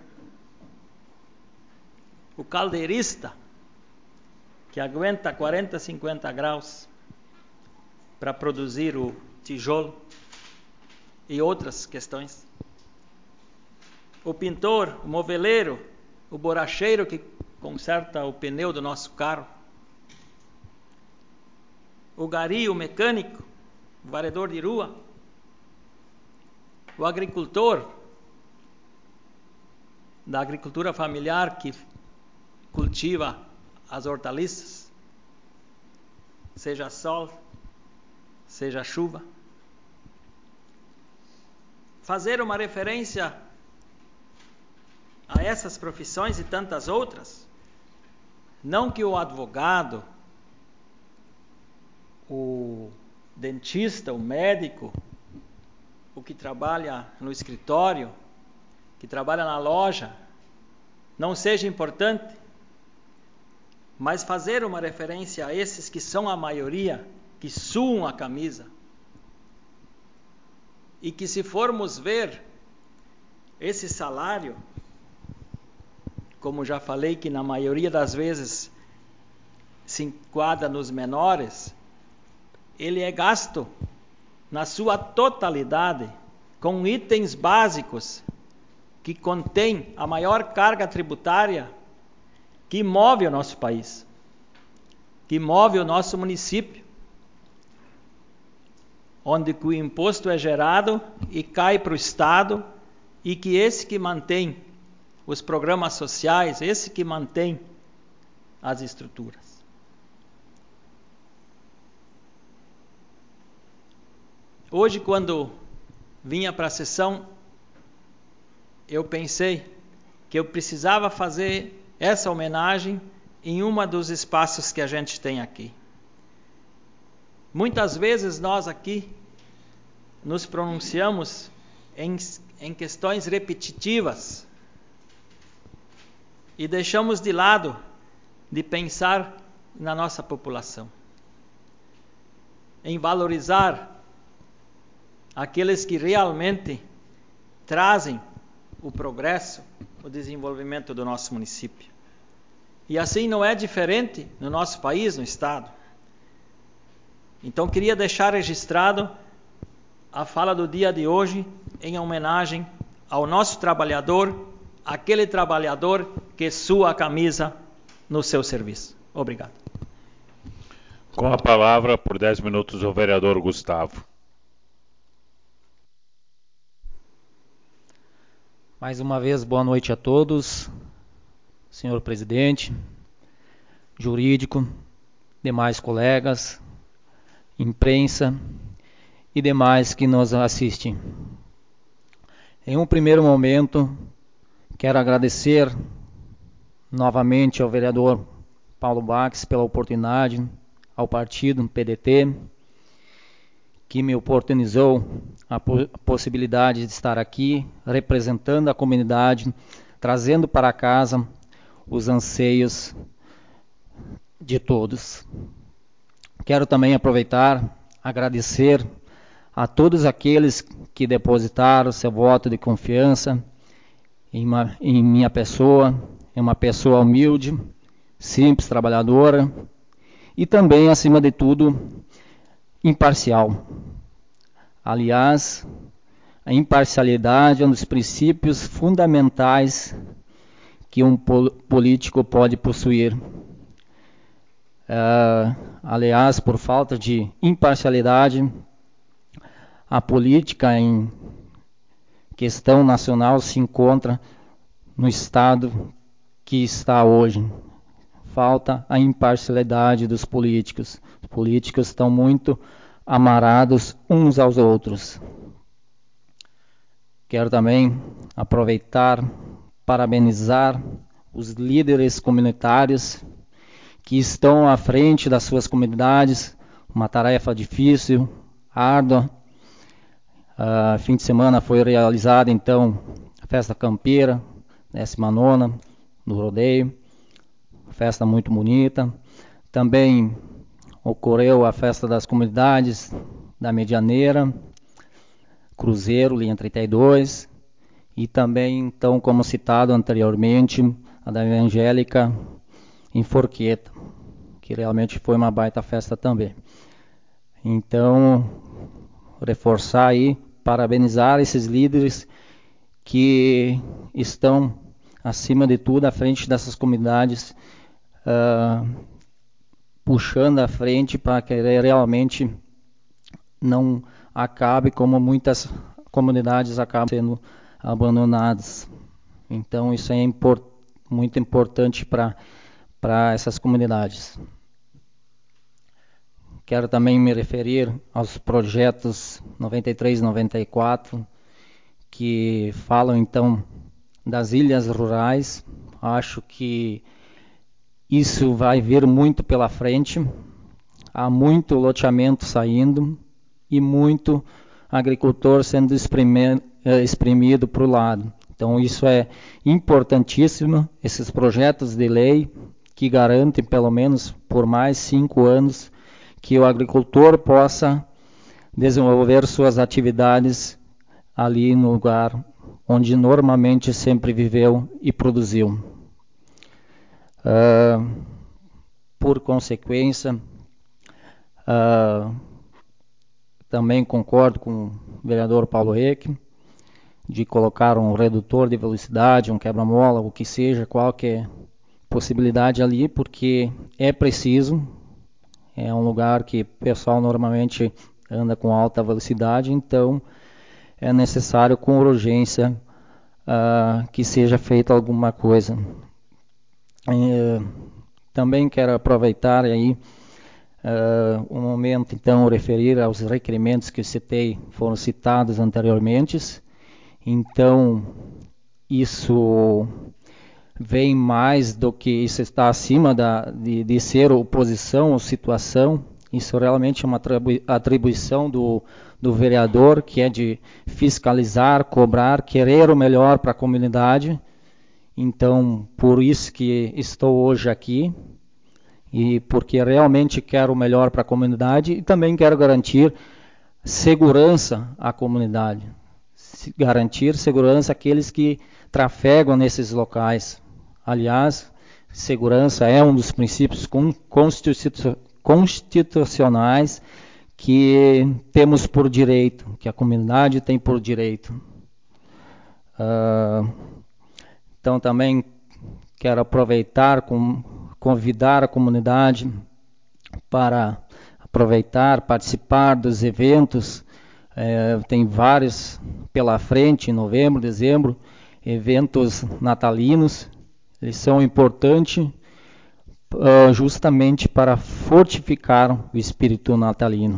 O caldeirista que aguenta 40, 50 graus para produzir o tijolo e outras questões. O pintor, o moveleiro, o borracheiro que conserta o pneu do nosso carro. O gari, o mecânico, o varredor de rua. O agricultor da agricultura familiar que cultiva as hortaliças, seja sol, seja chuva. Fazer uma referência a essas profissões e tantas outras, não que o advogado, o dentista, o médico, o que trabalha no escritório, que trabalha na loja, não seja importante, mas fazer uma referência a esses que são a maioria, que suam a camisa, e que se formos ver esse salário, como já falei que na maioria das vezes se enquadra nos menores, ele é gasto na sua totalidade com itens básicos que contém a maior carga tributária que move o nosso país, que move o nosso município, onde o imposto é gerado e cai para o Estado, e que esse que mantém os programas sociais, esse que mantém as estruturas. Hoje, quando vinha para a sessão, eu pensei que eu precisava fazer essa homenagem em um dos espaços que a gente tem aqui. Muitas vezes nós aqui nos pronunciamos em questões repetitivas e deixamos de lado de pensar na nossa população, em valorizar aqueles que realmente trazem o progresso, o desenvolvimento do nosso município. E assim não é diferente no nosso país, no Estado. Então queria deixar registrado a fala do dia de hoje em homenagem ao nosso trabalhador, aquele trabalhador que sua a camisa no seu serviço. Obrigado. Com a palavra, por 10 minutos, o vereador Gustavo. Mais uma vez, boa noite a todos, senhor presidente, jurídico, demais colegas, imprensa e demais que nos assistem. Em um primeiro momento, quero agradecer novamente ao vereador Paulo Bax pela oportunidade, ao partido PDT, que me oportunizou a possibilidade de estar aqui representando a comunidade, trazendo para casa os anseios de todos. Quero também aproveitar, agradecer a todos aqueles que depositaram seu voto de confiança em minha pessoa, é uma pessoa humilde, simples, trabalhadora e também, acima de tudo, imparcial. Aliás, a imparcialidade é um dos princípios fundamentais que um político pode possuir. Aliás, por falta de imparcialidade, a política em questão nacional se encontra no estado que está hoje. Falta a imparcialidade dos políticos. Os políticos estão muito amarrados uns aos outros. Quero também aproveitar, parabenizar os líderes comunitários que estão à frente das suas comunidades, uma tarefa difícil, árdua. Fim de semana foi realizada, então, a festa campeira, 19ª, no rodeio, festa muito bonita. Também ocorreu a festa das comunidades da Medianeira, Cruzeiro, linha 32, e também, então, como citado anteriormente, a da Evangélica em Forqueta, que realmente foi uma baita festa também. Então, reforçar aí, parabenizar esses líderes que estão, acima de tudo, à frente dessas comunidades, puxando à frente para que realmente não acabe como muitas comunidades acabam sendo abandonadas. Então, isso é muito importante para essas comunidades. Quero também me referir aos projetos 93 e 94, que falam então das ilhas rurais. Acho que isso vai vir muito pela frente. Há muito loteamento saindo e muito agricultor sendo exprimido para o lado. Então isso é importantíssimo, esses projetos de lei que garantem pelo menos por mais 5 anos que o agricultor possa desenvolver suas atividades ali no lugar onde normalmente sempre viveu e produziu. Por consequência, também concordo com o vereador Paulo Reck de colocar um redutor de velocidade, um quebra-mola, o que seja, qualquer possibilidade ali, porque é preciso. É um lugar que o pessoal normalmente anda com alta velocidade, então é necessário com urgência que seja feita alguma coisa. Também quero aproveitar aí um momento, então, referir aos requerimentos que citei, foram citados anteriormente. Então, isso vem mais do que isso, está acima de ser oposição ou situação. Isso realmente é uma atribuição do vereador, que é de fiscalizar, cobrar, querer o melhor para a comunidade. Então, por isso que estou hoje aqui, e porque realmente quero o melhor para a comunidade e também quero garantir segurança à comunidade. Garantir segurança àqueles que trafegam nesses locais. Aliás, segurança é um dos princípios constitucionais que temos por direito, que a comunidade tem por direito. Então também quero aproveitar, convidar a comunidade para aproveitar, participar dos eventos. Tem vários pela frente, em novembro, dezembro, eventos natalinos. Eles são importantes justamente para fortificar o espírito natalino.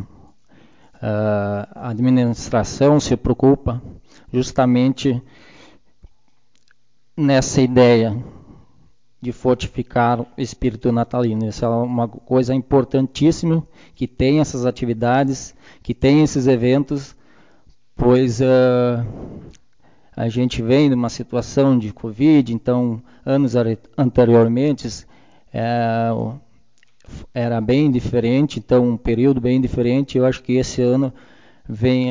A administração se preocupa justamente nessa ideia de fortificar o espírito natalino. Isso é uma coisa importantíssima, que tem essas atividades, que tem esses eventos, pois a gente vem de uma situação de Covid, então anos anteriormente era bem diferente, então um período bem diferente. Eu acho que esse ano vem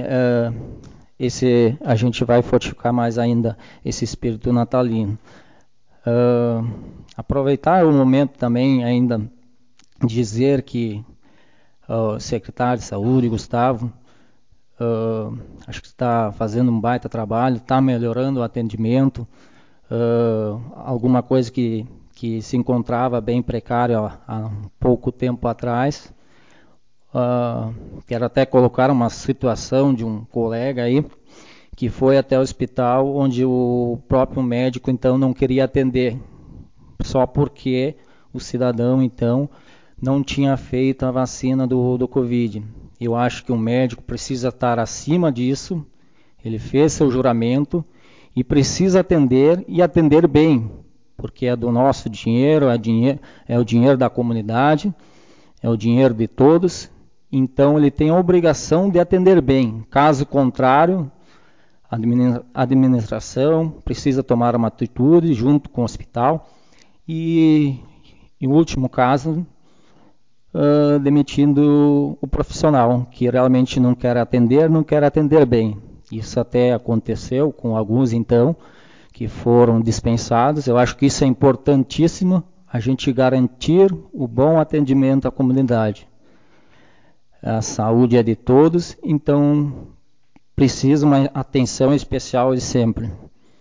a gente vai fortificar mais ainda esse espírito natalino. aproveitar o momento também ainda dizer que o secretário de Saúde, Gustavo, acho que está fazendo um baita trabalho, está melhorando o atendimento, alguma coisa que se encontrava bem precário há pouco tempo atrás. Quero até colocar uma situação de um colega aí, que foi até o hospital, onde o próprio médico, então, não queria atender, só porque o cidadão, então, não tinha feito a vacina do Covid. Eu acho que o médico precisa estar acima disso, ele fez seu juramento e precisa atender e atender bem, porque é do nosso dinheiro, é o dinheiro da comunidade, é o dinheiro de todos, então ele tem a obrigação de atender bem. Caso contrário, a administração precisa tomar uma atitude junto com o hospital e, em último caso, demitindo o profissional que realmente não quer atender bem. Isso até aconteceu com alguns, então, que foram dispensados. Eu acho que isso é importantíssimo, a gente garantir o bom atendimento à comunidade. A saúde é de todos, então precisa uma atenção especial de sempre.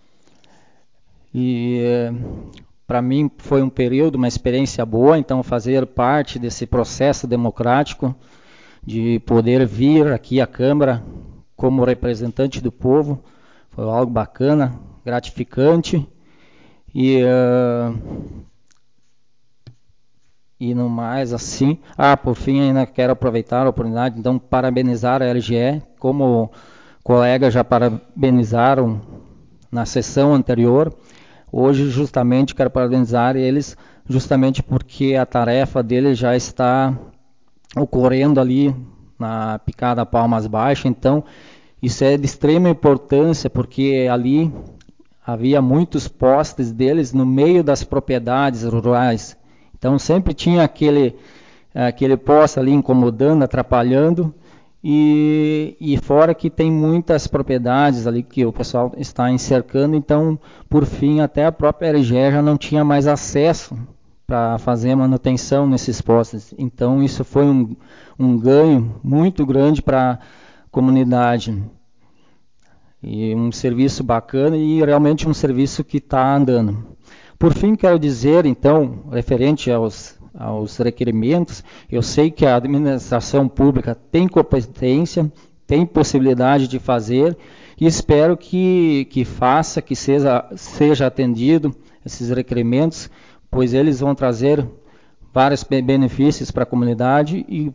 E para mim foi um período, uma experiência boa, então fazer parte desse processo democrático, de poder vir aqui à Câmara como representante do povo, foi algo bacana, gratificante. E no mais, assim, por fim, ainda quero aproveitar a oportunidade, então, parabenizar a LGE, como colegas já parabenizaram na sessão anterior. Hoje, justamente, quero parabenizar eles, justamente porque a tarefa deles já está ocorrendo ali na Picada Palmas Baixas. Então, isso é de extrema importância, porque ali havia muitos postes deles no meio das propriedades rurais. Então, sempre tinha aquele poste ali incomodando, atrapalhando. E fora que tem muitas propriedades ali que o pessoal está encercando, então, por fim, até a própria LGE já não tinha mais acesso para fazer manutenção nesses postes. Então, isso foi um ganho muito grande para a comunidade. E um serviço bacana e realmente um serviço que está andando. Por fim, quero dizer, então, referente aos requerimentos, eu sei que a administração pública tem competência, tem possibilidade de fazer, e espero que faça, que seja atendido esses requerimentos, pois eles vão trazer vários benefícios para a comunidade e,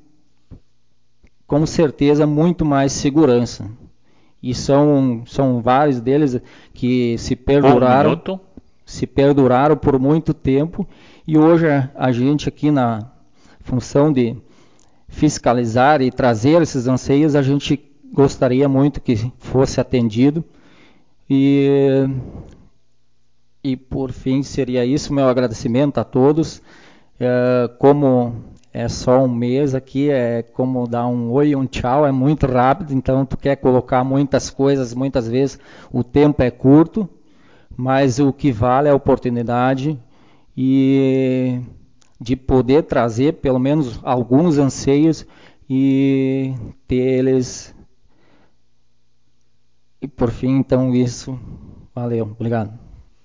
com certeza, muito mais segurança. E são vários deles que se perduraram por muito tempo, e hoje a gente aqui na função de fiscalizar e trazer esses anseios, a gente gostaria muito que fosse atendido. E por fim seria isso, meu agradecimento a todos. Como é só um mês aqui, é como dar um oi e um tchau, é muito rápido, então tu quer colocar muitas coisas, muitas vezes o tempo é curto, mas o que vale é a oportunidade e de poder trazer pelo menos alguns anseios e ter eles. E por fim, então, isso. Valeu, obrigado.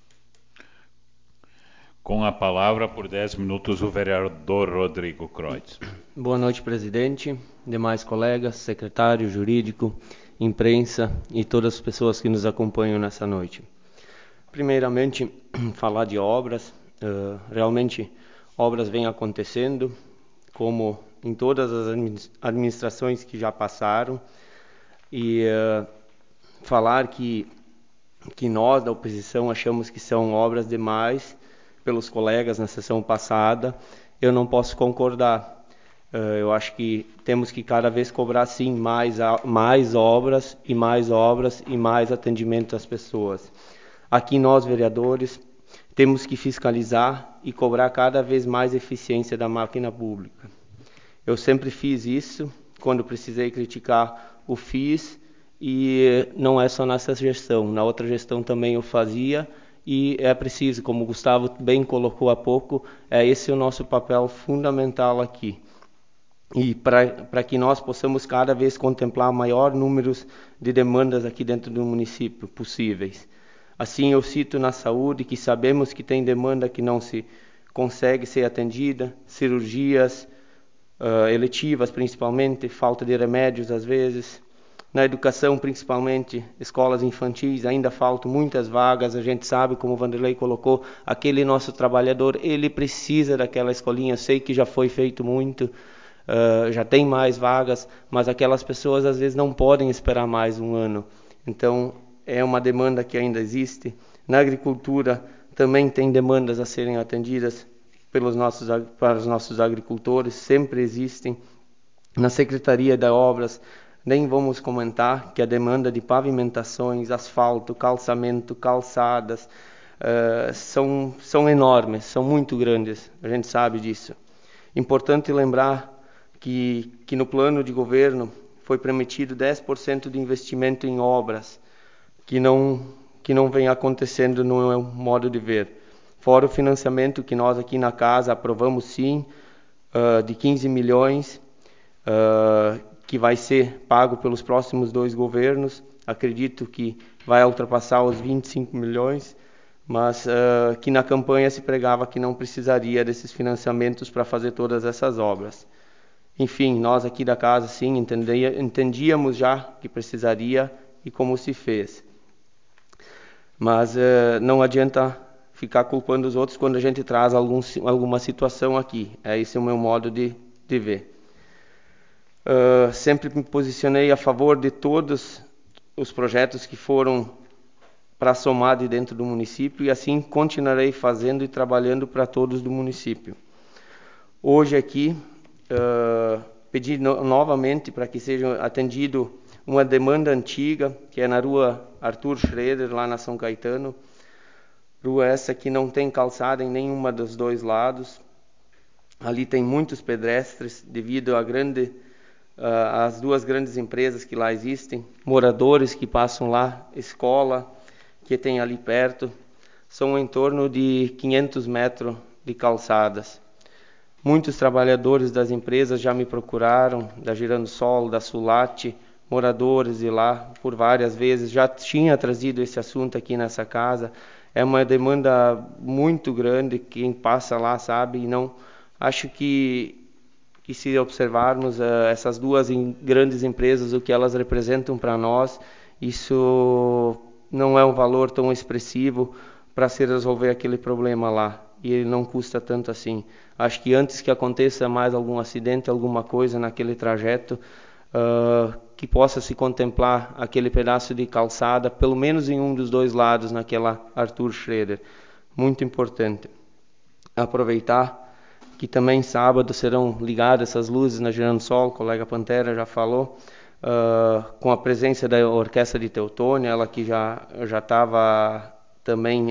Com a palavra, por 10 minutos, o vereador Rodrigo Kreutz. Boa noite, presidente, demais colegas, secretário jurídico, imprensa e todas as pessoas que nos acompanham nessa noite. Primeiramente, falar de obras. Realmente, obras vêm acontecendo, como em todas as administrações que já passaram, e falar que nós, da oposição, achamos que são obras demais pelos colegas na sessão passada, eu não posso concordar. Eu acho que temos que cada vez cobrar, sim, mais obras e mais atendimento às pessoas. Aqui nós, vereadores, temos que fiscalizar e cobrar cada vez mais eficiência da máquina pública. Eu sempre fiz isso, quando precisei criticar, o fiz, e não é só nessa gestão. Na outra gestão também eu fazia, e é preciso, como o Gustavo bem colocou há pouco, esse é o nosso papel fundamental aqui. E para que nós possamos cada vez contemplar maior número de demandas aqui dentro do município possíveis. Assim, eu cito na saúde, que sabemos que tem demanda que não se consegue ser atendida, cirurgias eletivas principalmente, falta de remédios às vezes. Na educação, principalmente, escolas infantis, ainda faltam muitas vagas. A gente sabe, como o Vanderlei colocou, aquele nosso trabalhador, ele precisa daquela escolinha. Eu sei que já foi feito muito, já tem mais vagas, mas aquelas pessoas às vezes não podem esperar mais um ano. Então, é uma demanda que ainda existe. Na agricultura, também tem demandas a serem atendidas para os nossos agricultores, sempre existem. Na Secretaria de Obras, nem vamos comentar que a demanda de pavimentações, asfalto, calçamento, calçadas, são enormes, são muito grandes, a gente sabe disso. Importante lembrar que no plano de governo foi permitido 10% de investimento em obras, que não vem acontecendo no meu modo de ver. Fora o financiamento que nós aqui na casa aprovamos sim, de 15 milhões, que vai ser pago pelos próximos 2 governos. Acredito que vai ultrapassar os 25 milhões, mas que na campanha se pregava que não precisaria desses financiamentos para fazer todas essas obras. Enfim, nós aqui da casa sim entendíamos já que precisaria e como se fez. Mas não adianta ficar culpando os outros quando a gente traz alguma situação aqui. Esse é o meu modo de ver. Sempre me posicionei a favor de todos os projetos que foram para somar de dentro do município e assim continuarei fazendo e trabalhando para todos do município. Hoje aqui, pedi novamente para que seja atendido uma demanda antiga, que é na rua Arthur Schroeder, lá na São Caetano. Rua essa que não tem calçada em nenhuma dos 2 lados. Ali tem muitos pedestres devido às 2 grandes empresas que lá existem, moradores que passam lá, escola que tem ali perto. São em torno de 500 metros de calçadas. Muitos trabalhadores das empresas já me procuraram, da Giransol, da Sulate, moradores de lá, por várias vezes. Já tinha trazido esse assunto aqui nessa casa. É uma demanda muito grande, quem passa lá sabe, e não acho que se observarmos essas 2 grandes empresas, o que elas representam para nós, isso não é um valor tão expressivo para se resolver aquele problema lá, e ele não custa tanto assim. Acho que antes que aconteça mais algum acidente, alguma coisa naquele trajeto, que possa se contemplar aquele pedaço de calçada, pelo menos em um dos 2 lados, naquela Arthur Schroeder. Muito importante. Aproveitar que também sábado serão ligadas essas luzes na Giransol, o colega Pantera já falou, com a presença da Orquestra de Teutônia, ela que já estava também,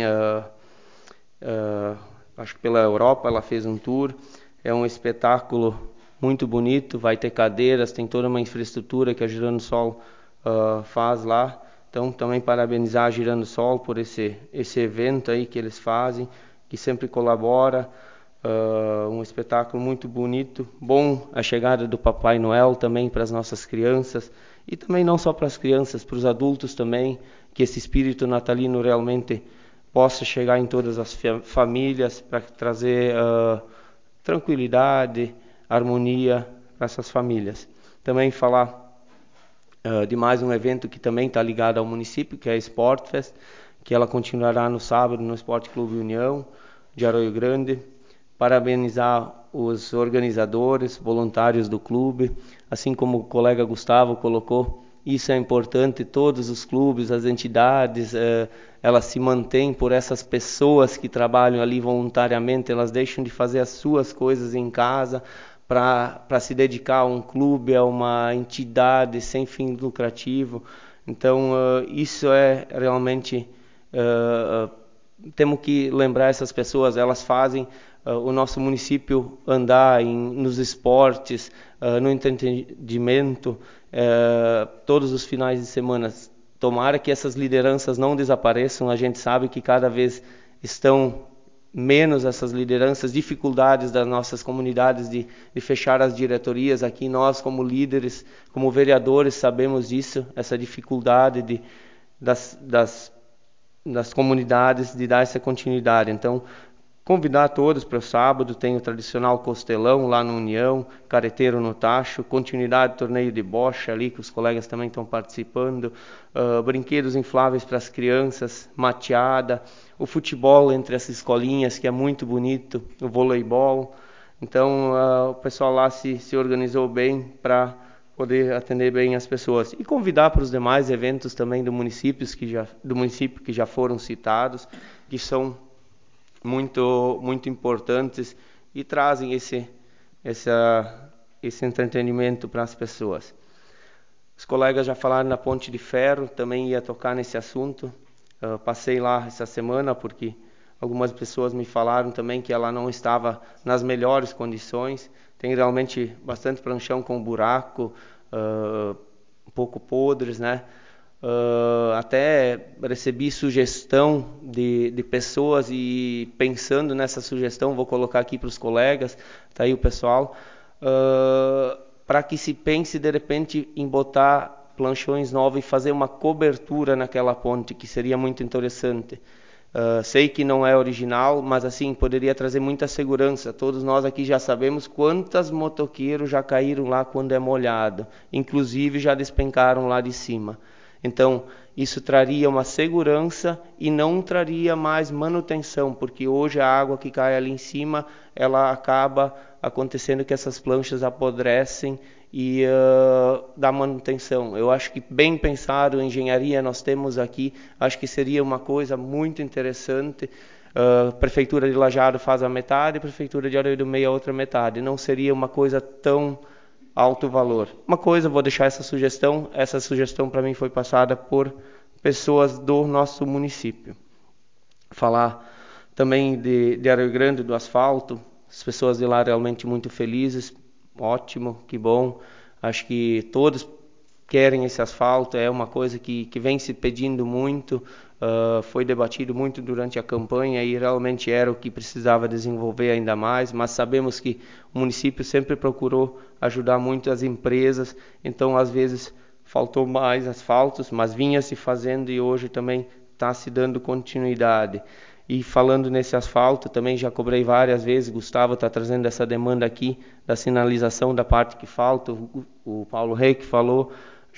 acho que pela Europa, ela fez um tour. É um espetáculo muito bonito, vai ter cadeiras, tem toda uma infraestrutura que a Giransol faz lá. Então, também parabenizar a Giransol por esse evento aí que eles fazem, que sempre colabora. Um espetáculo muito bonito, bom a chegada do Papai Noel também para as nossas crianças, e também não só para as crianças, para os adultos também, que esse espírito natalino realmente possa chegar em todas as famílias para trazer tranquilidade, harmonia para essas famílias. Também falar de mais um evento que também está ligado ao município, que é a Sportfest, que ela continuará no sábado no Esporte Clube União de Arroio Grande. Parabenizar os organizadores, voluntários do clube, assim como o colega Gustavo colocou, isso é importante, todos os clubes, as entidades, elas se mantêm por essas pessoas que trabalham ali voluntariamente, elas deixam de fazer as suas coisas em casa para se dedicar a um clube, a uma entidade sem fim lucrativo. Então, isso é realmente... temos que lembrar essas pessoas, elas fazem o nosso município andar nos esportes, no entretenimento, todos os finais de semana. tomara que essas lideranças não desapareçam. A gente sabe que cada vez estão menos essas lideranças, dificuldades das nossas comunidades de fechar as diretorias. Aqui nós, como líderes, como vereadores, sabemos disso, essa dificuldade das comunidades de dar essa continuidade. Então, convidar todos para o sábado, tem o tradicional costelão lá no União, careteiro no tacho, continuidade do torneio de bocha ali, que os colegas também estão participando, brinquedos infláveis para as crianças, mateada, o futebol entre as escolinhas, que é muito bonito, o voleibol. Então, o pessoal lá se organizou bem para poder atender bem as pessoas. E convidar para os demais eventos também do município que já foram citados, que são muito importantes e trazem esse entretenimento para as pessoas. Os colegas já falaram na Ponte de Ferro, também ia tocar nesse assunto. Passei lá essa semana porque algumas pessoas me falaram também que ela não estava nas melhores condições. Tem realmente bastante pranchão com buraco, um pouco podres, né? Até recebi sugestão de pessoas e pensando nessa sugestão, vou colocar aqui para os colegas, tá aí o pessoal, para que se pense de repente em botar planchões novos e fazer uma cobertura naquela ponte, que seria muito interessante. Sei que não é original, mas assim poderia trazer muita segurança. Todos nós aqui já sabemos quantos motoqueiros já caíram lá quando é molhado, inclusive já despencaram lá de cima. Então, isso traria uma segurança e não traria mais manutenção, porque hoje a água que cai ali em cima, ela acaba acontecendo que essas planchas apodrecem e dá manutenção. Eu acho que bem pensado, engenharia nós temos aqui, acho que seria uma coisa muito interessante. Prefeitura de Lajeado faz a metade, Prefeitura de Areia do Meio a outra metade. Não seria uma coisa tão alto valor. Uma coisa, vou deixar essa sugestão para mim foi passada por pessoas do nosso município. Falar também de Areia Grande, do asfalto, as pessoas de lá realmente muito felizes, ótimo, que bom. Acho que todos querem esse asfalto, é uma coisa que vem se pedindo muito, foi debatido muito durante a campanha e realmente era o que precisava desenvolver ainda mais, mas sabemos que o município sempre procurou ajudar muito as empresas, então às vezes faltou mais asfaltos, mas vinha se fazendo e hoje também está se dando continuidade. E falando nesse asfalto, também já cobrei várias vezes, Gustavo está trazendo essa demanda aqui da sinalização da parte que falta, o Paulo Rei que falou,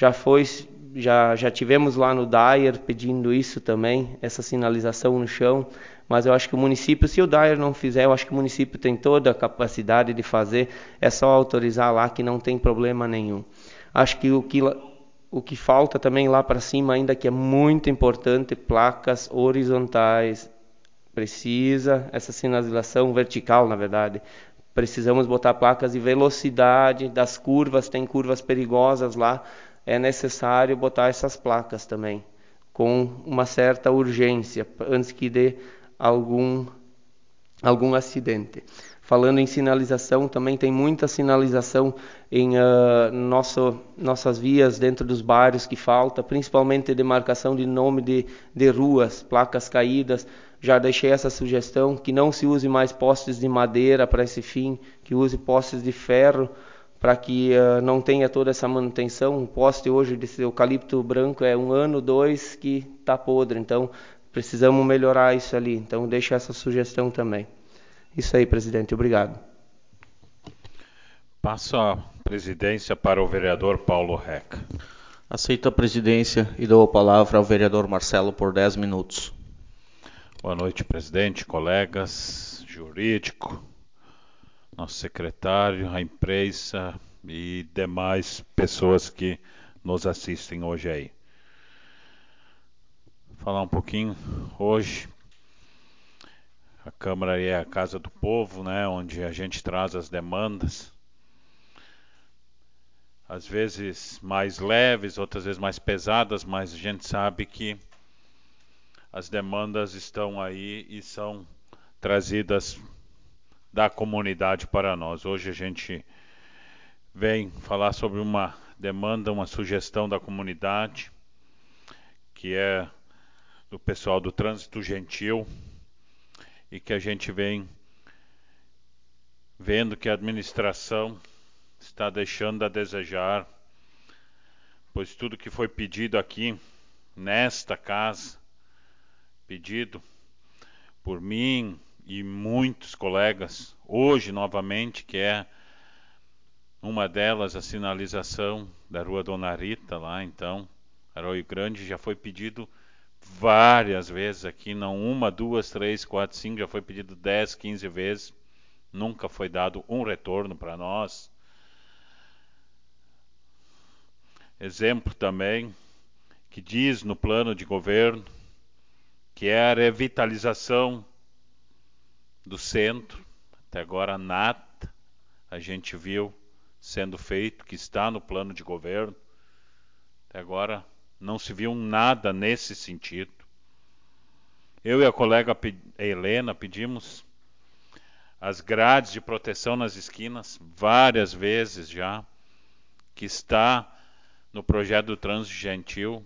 já tivemos lá no Dyer pedindo isso também, essa sinalização no chão, mas eu acho que o município, se o Dyer não fizer, eu acho que o município tem toda a capacidade de fazer, é só autorizar lá que não tem problema nenhum. Acho que o que falta também lá para cima ainda que é muito importante, placas horizontais, precisa essa sinalização vertical, na verdade. Precisamos botar placas de velocidade das curvas, tem curvas perigosas lá, é necessário botar essas placas também, com uma certa urgência, antes que dê algum acidente. Falando em sinalização, também tem muita sinalização em nossas vias dentro dos bairros que falta, principalmente demarcação de nome de ruas, placas caídas. Já deixei essa sugestão, que não se use mais postes de madeira para esse fim, que use postes de ferro, para que não tenha toda essa manutenção. Um poste hoje desse eucalipto branco é 1 ano, 2 que está podre, então precisamos melhorar isso ali. Então deixo essa sugestão também. Isso aí, presidente, obrigado. Passo a presidência para o vereador Paulo Reck. Aceito a presidência e dou a palavra ao vereador Marcelo por 10 minutos. Boa noite, presidente, colegas, jurídico, nosso secretário, a imprensa e demais pessoas que nos assistem hoje aí. Falar um pouquinho hoje. A Câmara é a casa do povo, né, onde a gente traz as demandas, às vezes mais leves, outras vezes mais pesadas, mas a gente sabe que as demandas estão aí e são trazidas da comunidade para nós. Hoje a gente vem falar sobre uma demanda, uma sugestão da comunidade que é do pessoal do Trânsito Gentil, e que a gente vem vendo que a administração está deixando a desejar, pois tudo que foi pedido aqui nesta casa, pedido por mim e muitos colegas, hoje novamente, que é uma delas a sinalização da Rua Dona Rita, lá então, Arroio Grande, já foi pedido várias vezes aqui, não uma, duas, três, quatro, cinco, já foi pedido 10, 15 vezes, nunca foi dado um retorno para nós. Exemplo também, que diz no plano de governo, que é a revitalização do centro, até agora nada a gente viu sendo feito, que está no plano de governo, até agora não se viu nada nesse sentido. Eu e a colega Helena pedimos as grades de proteção nas esquinas várias vezes já, que está no projeto do Trânsito Gentil.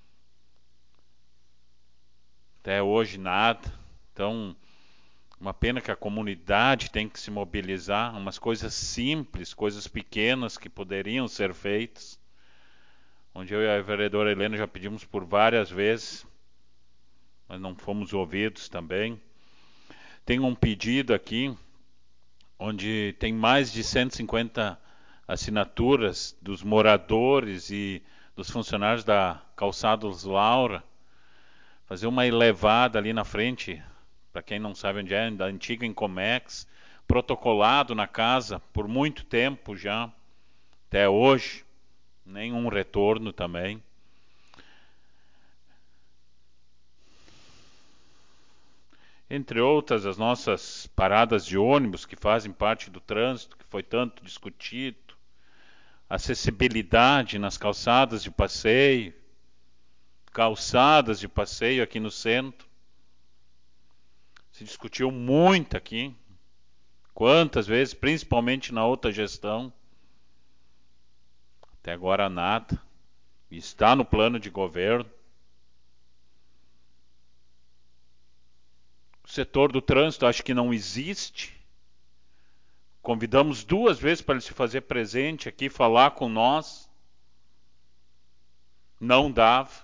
Até hoje nada. Então, uma pena que a comunidade tem que se mobilizar, umas coisas simples, coisas pequenas que poderiam ser feitas, onde eu e a vereadora Helena já pedimos por várias vezes, mas não fomos ouvidos também. Tem um pedido aqui, onde tem mais de 150 assinaturas dos moradores e dos funcionários da Calçados Laura, fazer uma elevada ali na frente, para quem não sabe onde é, da antiga Incomex, protocolado na casa por muito tempo já, até hoje, nenhum retorno também. Entre outras, as nossas paradas de ônibus, que fazem parte do trânsito, que foi tanto discutido, acessibilidade nas calçadas de passeio aqui no centro. Se discutiu muito aqui, quantas vezes, principalmente na outra gestão. Até agora nada. Está no plano de governo. O setor do trânsito acho que não existe. Convidamos 2 vezes para ele se fazer presente aqui, falar com nós. Não dava.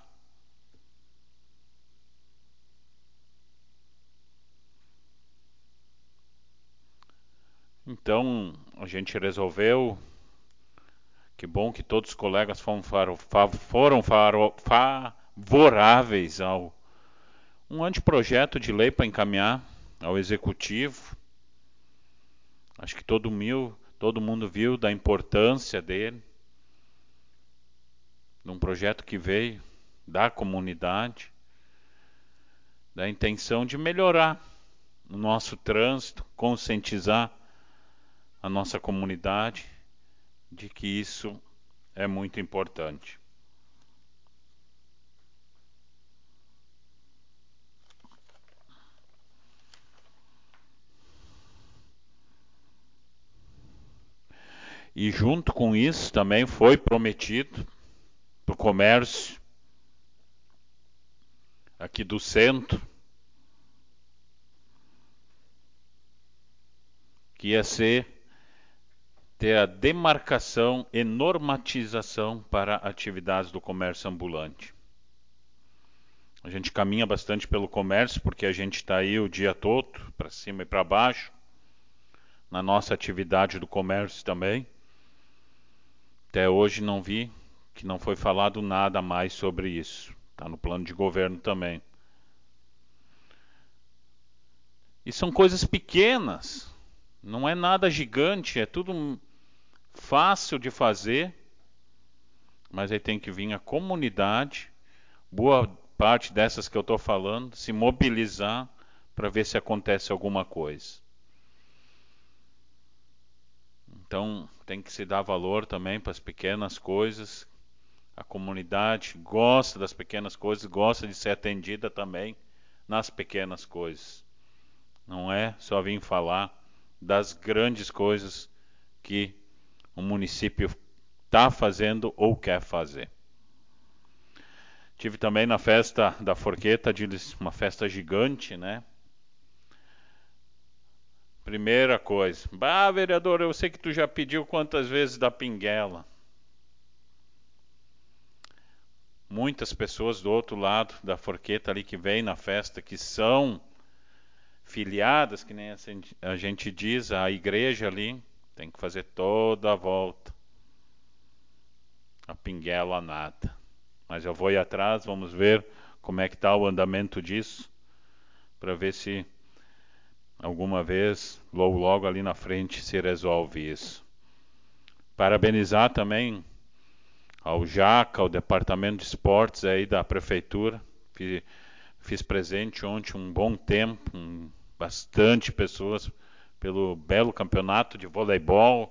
Então, a gente resolveu. Que bom que todos os colegas foram favoráveis ao um anteprojeto de lei para encaminhar ao Executivo. Acho que todo mundo viu da importância dele, de um projeto que veio da comunidade, da intenção de melhorar o nosso trânsito, conscientizar a nossa comunidade de que isso é muito importante. E junto com isso também foi prometido para o comércio aqui do centro que ia ter a demarcação e normatização para atividades do comércio ambulante. A gente caminha bastante pelo comércio porque a gente está aí o dia todo, para cima e para baixo, na nossa atividade do comércio também. Até hoje não vi que não foi falado nada mais sobre isso. Está no plano de governo também. E são coisas pequenas, não é nada gigante, é tudo fácil de fazer, mas aí tem que vir a comunidade, boa parte dessas que eu estou falando, se mobilizar para ver se acontece alguma coisa. Então tem que se dar valor também para as pequenas coisas. A comunidade gosta das pequenas coisas, gosta de ser atendida também nas pequenas coisas. Não é só vir falar das grandes coisas que o município está fazendo ou quer fazer. Tive também na festa da Forqueta, uma festa gigante, né? Primeira coisa. Bah, vereador, eu sei que tu já pediu quantas vezes da pinguela. Muitas pessoas do outro lado da Forqueta ali que vêm na festa, que são filiadas, que nem a gente diz, a igreja ali, tem que fazer toda a volta. A pinguela nada. Mas eu vou ir atrás, vamos ver como é que está o andamento disso, para ver se alguma vez, logo ali na frente, se resolve isso. Parabenizar também ao JACA, ao Departamento de Esportes aí da Prefeitura. Fiz presente ontem um bom tempo, bastante pessoas, pelo belo campeonato de voleibol,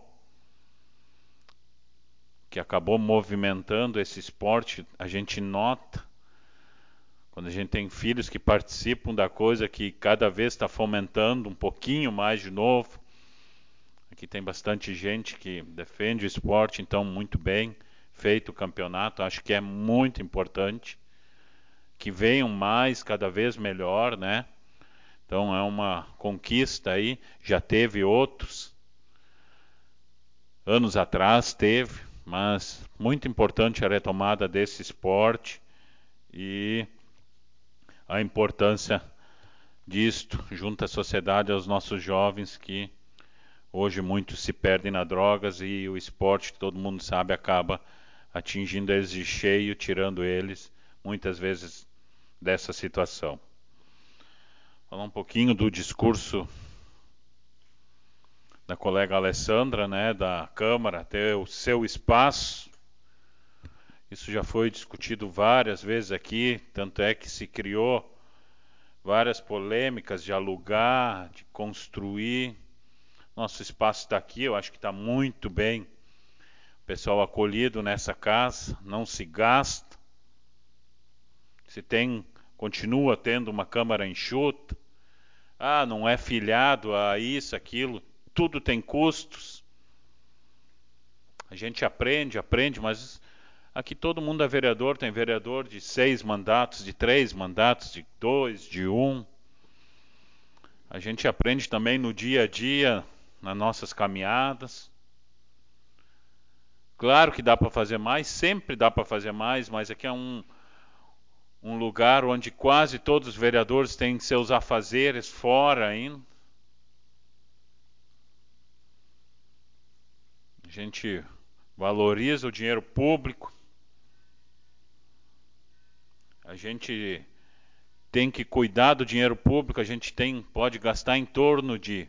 que acabou movimentando esse esporte. A gente nota, quando a gente tem filhos que participam da coisa, que cada vez está fomentando um pouquinho mais de novo. Aqui tem bastante gente que defende o esporte, então muito bem feito o campeonato. Acho que é muito importante que venham mais, cada vez melhor, né? Então é uma conquista aí. Já teve outros anos atrás, mas muito importante a retomada desse esporte e a importância disto junto à sociedade, aos nossos jovens, que hoje muitos se perdem nas drogas, e o esporte, todo mundo sabe, acaba atingindo eles de cheio, tirando eles muitas vezes dessa situação. Falar um pouquinho do discurso da colega Alessandra, né, da Câmara, ter o seu espaço. Isso já foi discutido várias vezes aqui, tanto é que se criou várias polêmicas de alugar, de construir. Nosso espaço está aqui, eu acho que está muito bem. O pessoal acolhido nessa casa, não se gasta. Se tem, continua tendo uma câmara enxuta. Ah, não é filiado a isso, aquilo. Tudo tem custos. A gente aprende, mas aqui todo mundo é vereador. Tem vereador de 6 mandatos, de 3 mandatos, de 2, de 1. A gente aprende também no dia a dia, nas nossas caminhadas. Claro que dá para fazer mais, sempre dá para fazer mais, mas aqui é um lugar onde quase todos os vereadores têm seus afazeres fora ainda. A gente valoriza o dinheiro público. A gente tem que cuidar do dinheiro público. A gente pode gastar em torno de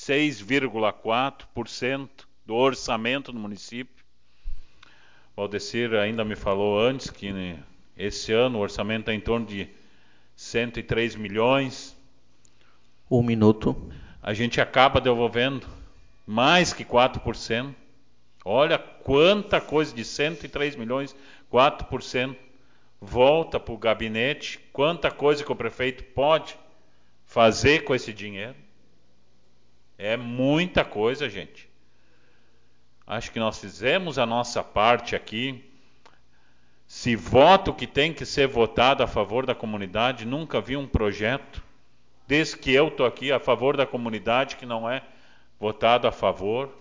6,4% do orçamento do município. O Valdecir ainda me falou antes que esse ano o orçamento é em torno de 103 milhões. Um minuto. A gente acaba devolvendo mais que 4%. Olha quanta coisa, de 103 milhões, 4% volta para o gabinete. Quanta coisa que o prefeito pode fazer com esse dinheiro. É muita coisa, gente. Acho que nós fizemos a nossa parte aqui. Se vota o que tem que ser votado a favor da comunidade, nunca vi um projeto, desde que eu estou aqui, a favor da comunidade, que não é votado a favor.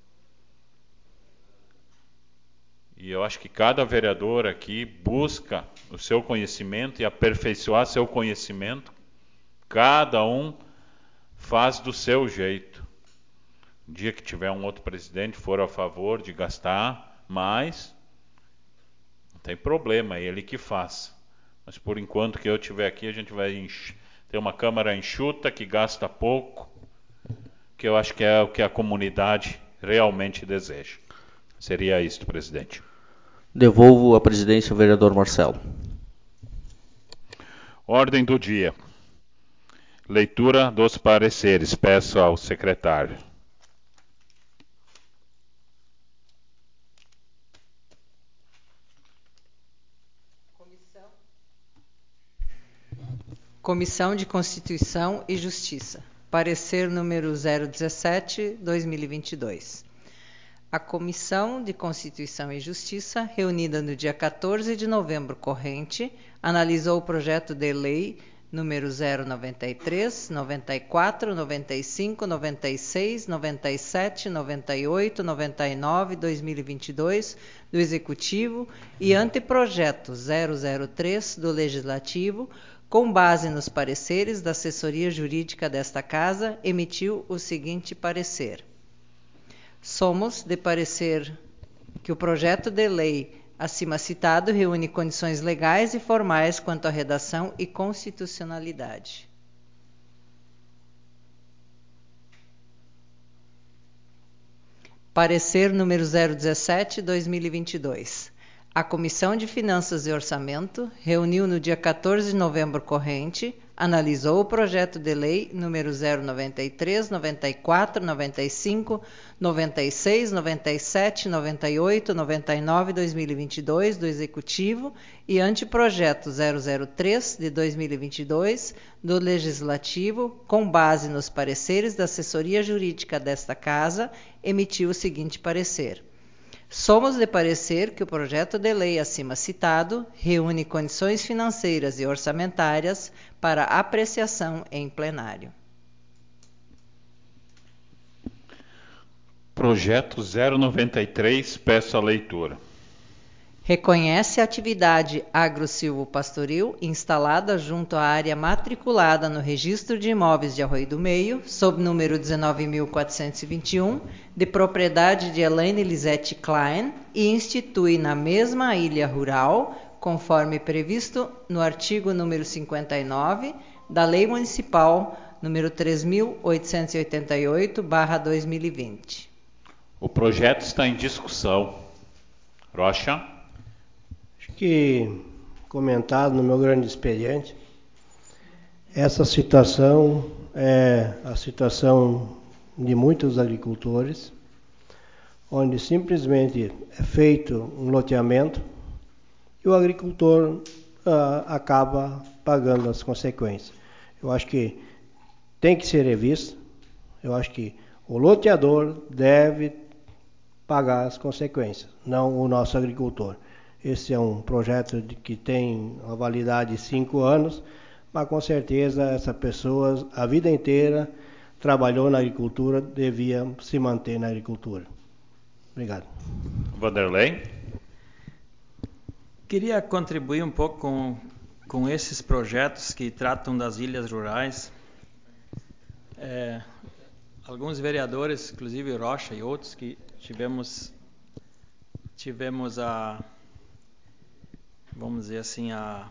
E eu acho que cada vereador aqui busca o seu conhecimento e aperfeiçoar seu conhecimento. Cada um faz do seu jeito. Um dia que tiver um outro presidente for a favor de gastar mais, não tem problema, é ele que faz. Mas por enquanto que eu estiver aqui, a gente vai ter uma Câmara enxuta, que gasta pouco, que eu acho que é o que a comunidade realmente deseja. Seria isto, presidente. Devolvo a presidência ao vereador Marcelo. Ordem do dia. Leitura dos pareceres. Peço ao secretário. Comissão de Constituição e Justiça. Parecer número 017/2022. A Comissão de Constituição e Justiça, reunida no dia 14 de novembro corrente, analisou o projeto de lei número 093, 94, 95, 96, 97, 98, 99, 2022 do Executivo e anteprojeto 003 do Legislativo, com base nos pareceres da assessoria jurídica desta Casa, emitiu o seguinte parecer. Somos de parecer que o projeto de lei acima citado reúne condições legais e formais quanto à redação e constitucionalidade. Parecer número 017/2022. A Comissão de Finanças e Orçamento reuniu no dia 14 de novembro corrente, analisou o projeto de lei número 093, 94, 95, 96, 97, 98, 99, 2022 do Executivo e anteprojeto 003 de 2022 do Legislativo, com base nos pareceres da assessoria jurídica desta Casa, emitiu o seguinte parecer. Somos de parecer que o projeto de lei acima citado reúne condições financeiras e orçamentárias para apreciação em plenário. Projeto 093, peço a leitura. Reconhece a atividade agro-silvopastoril instalada junto à área matriculada no Registro de Imóveis de Arroio do Meio, sob número 19.421, de propriedade de Elaine Lisette Klein, e institui na mesma ilha rural, conforme previsto no artigo número 59 da Lei Municipal número 3.888/2020. O projeto está em discussão. Rocha? Que comentado no meu grande expediente, essa situação é a situação de muitos agricultores, onde simplesmente é feito um loteamento e o agricultor acaba pagando as consequências. Eu acho que tem que ser revisto, eu acho que o loteador deve pagar as consequências, não o nosso agricultor. Esse é um projeto que tem uma validade de 5 anos, mas com certeza essa pessoa a vida inteira trabalhou na agricultura, devia se manter na agricultura. Obrigado. Vanderlei? Queria contribuir um pouco com esses projetos que tratam das ilhas rurais. Alguns vereadores, inclusive Rocha e outros, que tivemos a, vamos dizer assim, a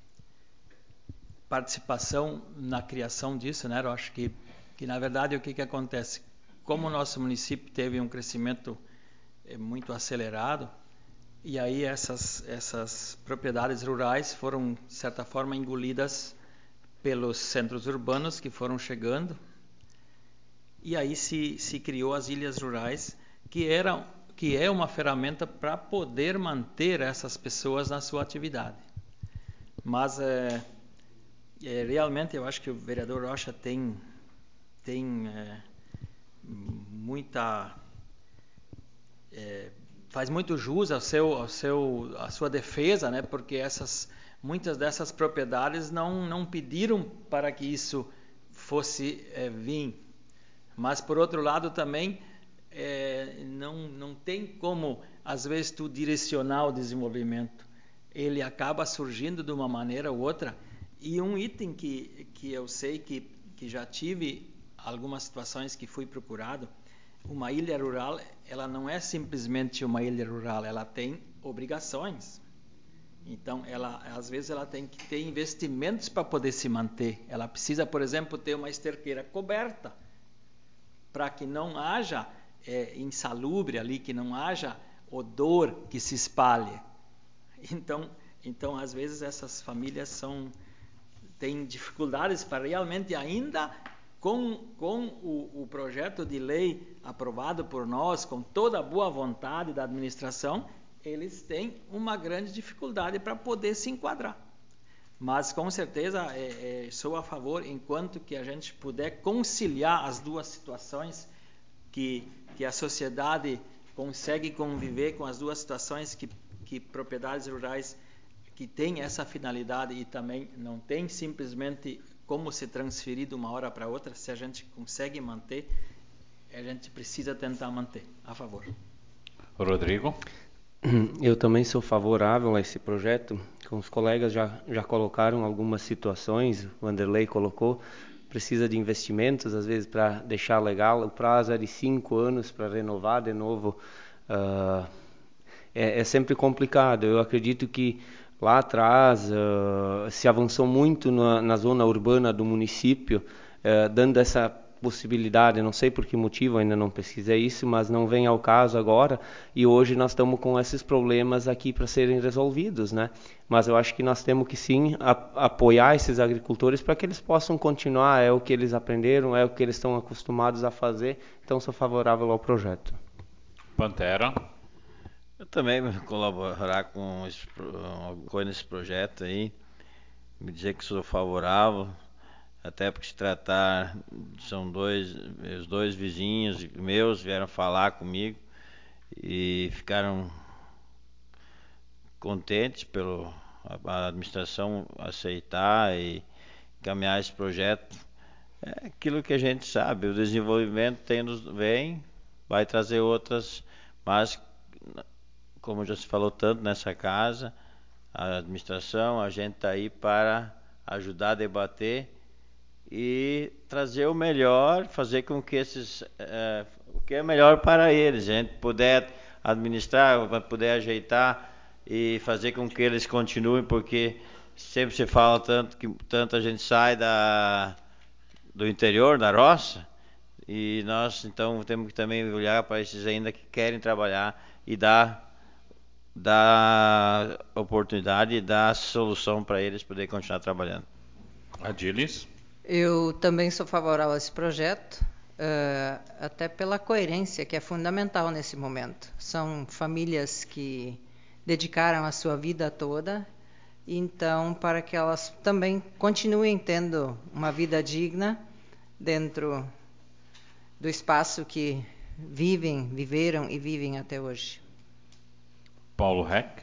participação na criação disso, né? Eu acho que na verdade o que acontece? Como o nosso município teve um crescimento muito acelerado, e aí essas propriedades rurais foram, de certa forma, engolidas pelos centros urbanos que foram chegando, e aí se criou as ilhas rurais, que é uma ferramenta para poder manter essas pessoas na sua atividade. Mas realmente eu acho que o vereador Rocha tem faz muito jus à sua defesa, né? Porque muitas dessas propriedades não pediram para que isso fosse vir. Mas por outro lado também não tem como, às vezes, tu direcionar o desenvolvimento. Ele acaba surgindo de uma maneira ou outra. E um item que eu sei que já tive algumas situações que fui procurado, uma ilha rural, ela não é simplesmente uma ilha rural, ela tem obrigações. Então, às vezes ela tem que ter investimentos para poder se manter. Ela precisa, por exemplo, ter uma esterqueira coberta, para que não haja insalubre ali, que não haja odor que se espalhe. Então às vezes essas famílias têm dificuldades para realmente ainda, com o projeto de lei aprovado por nós, com toda a boa vontade da administração, eles têm uma grande dificuldade para poder se enquadrar. Mas com certeza sou a favor, enquanto que a gente puder conciliar as duas situações, que a sociedade consegue conviver com as duas situações que propriedades rurais que têm essa finalidade e também não tem simplesmente como se transferir de uma hora para outra, se a gente consegue manter, a gente precisa tentar manter. A favor. Rodrigo? Eu também sou favorável a esse projeto. Com os colegas já colocaram algumas situações, o Vanderlei colocou, precisa de investimentos, às vezes para deixar legal, o prazo é de 5 anos para renovar de novo, é sempre complicado. Eu acredito que lá atrás se avançou muito na zona urbana do município, dando essa possibilidade, não sei por que motivo, ainda não pesquisei isso, mas não vem ao caso agora, e hoje nós estamos com esses problemas aqui para serem resolvidos, né? Mas eu acho que nós temos que sim apoiar esses agricultores para que eles possam continuar, é o que eles aprenderam, é o que eles estão acostumados a fazer, então sou favorável ao projeto. Pantera? Eu também vou colaborar com alguma coisa nesse projeto aí, me dizer que sou favorável, até porque se tratar, são os dois vizinhos meus vieram falar comigo e ficaram contentes pela administração aceitar e encaminhar esse projeto. É aquilo que a gente sabe, o desenvolvimento vem, vai trazer outras, mas como já se falou tanto nessa casa, a administração, a gente está aí para ajudar a debater e trazer o melhor, fazer com que o que é melhor para eles, a gente puder administrar, puder ajeitar e fazer com que eles continuem, porque sempre se fala tanto que tanta gente sai do interior, da roça, e nós então temos que também olhar para esses ainda que querem trabalhar e dar oportunidade e dar solução para eles poderem continuar trabalhando. Adilis? Eu também sou favorável a esse projeto, até pela coerência, que é fundamental nesse momento. São famílias que dedicaram a sua vida toda, então, para que elas também continuem tendo uma vida digna dentro do espaço que viveram e vivem até hoje. Paulo Reck?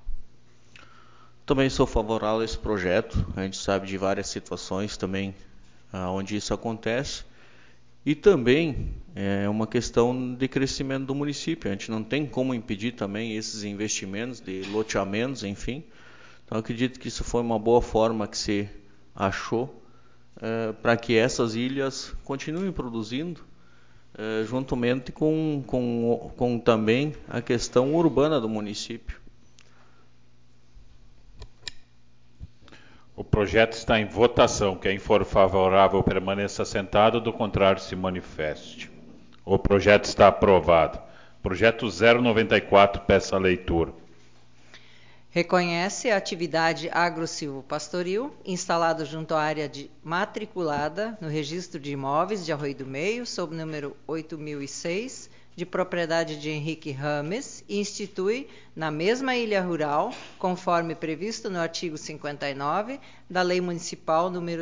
Também sou favorável a esse projeto. A gente sabe de várias situações também onde isso acontece. E também é uma questão de crescimento do município. A gente não tem como impedir também esses investimentos de loteamentos, enfim. Então acredito que isso foi uma boa forma que se achou para que essas ilhas continuem produzindo, juntamente com também a questão urbana do município. O projeto está em votação. Quem for favorável permaneça sentado, do contrário se manifeste. O projeto está aprovado. Projeto 094, peça a leitura. Reconhece a atividade agro-silvopastoril instalado junto à área matriculada no Registro de Imóveis de Arroio do Meio, sob número 8006, de propriedade de Henrique Rames, e institui na mesma ilha rural, conforme previsto no artigo 59 da Lei Municipal número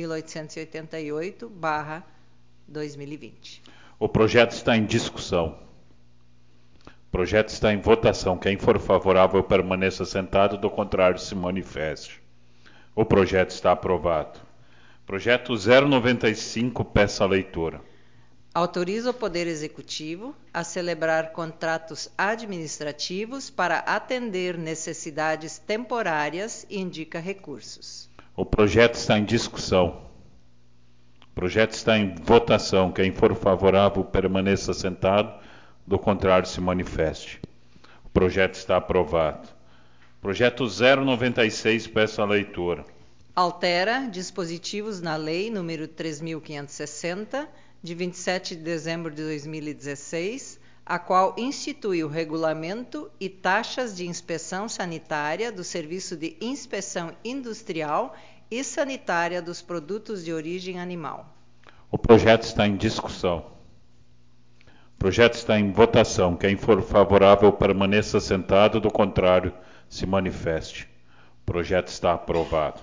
3.888/2020. O projeto está em discussão. O projeto está em votação. Quem for favorável permaneça sentado, do contrário se manifeste. O projeto está aprovado. Projeto 095, peça a leitura. Autoriza o Poder Executivo a celebrar contratos administrativos para atender necessidades temporárias e indica recursos. O projeto está em discussão. O projeto está em votação. Quem for favorável permaneça sentado, do contrário se manifeste. O projeto está aprovado. Projeto 096, peça a leitura. Altera dispositivos na Lei número 3.560, de 27 de dezembro de 2016, a qual institui o regulamento e taxas de inspeção sanitária do Serviço de Inspeção Industrial e Sanitária dos Produtos de Origem Animal. O projeto está em discussão. O projeto está em votação. Quem for favorável permaneça sentado, do contrário se manifeste. O projeto está aprovado.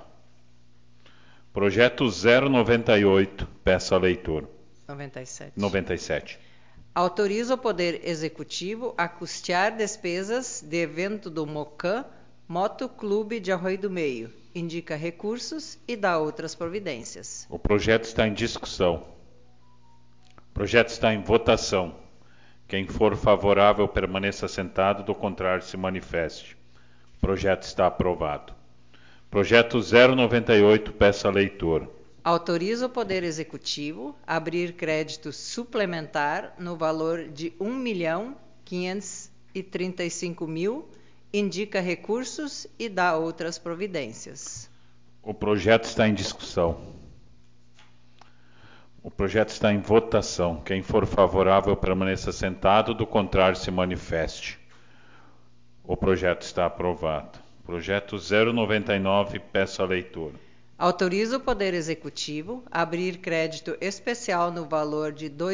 Projeto 098, peça a leitura. 97. 97. Autoriza o Poder Executivo a custear despesas de evento do MOCAN, Motoclube de Arroio do Meio, indica recursos e dá outras providências. O projeto está em discussão. O projeto está em votação. Quem for favorável permaneça sentado, do contrário se manifeste. O projeto está aprovado. Projeto 098, peça a leitura. Autoriza o Poder Executivo a abrir crédito suplementar no valor de R$ 1.535.000, indica recursos e dá outras providências. O projeto está em discussão. O projeto está em votação. Quem for favorável permaneça sentado, do contrário se manifeste. O projeto está aprovado. Projeto 099, peço a leitura. Autoriza o Poder Executivo a abrir crédito especial no valor de R$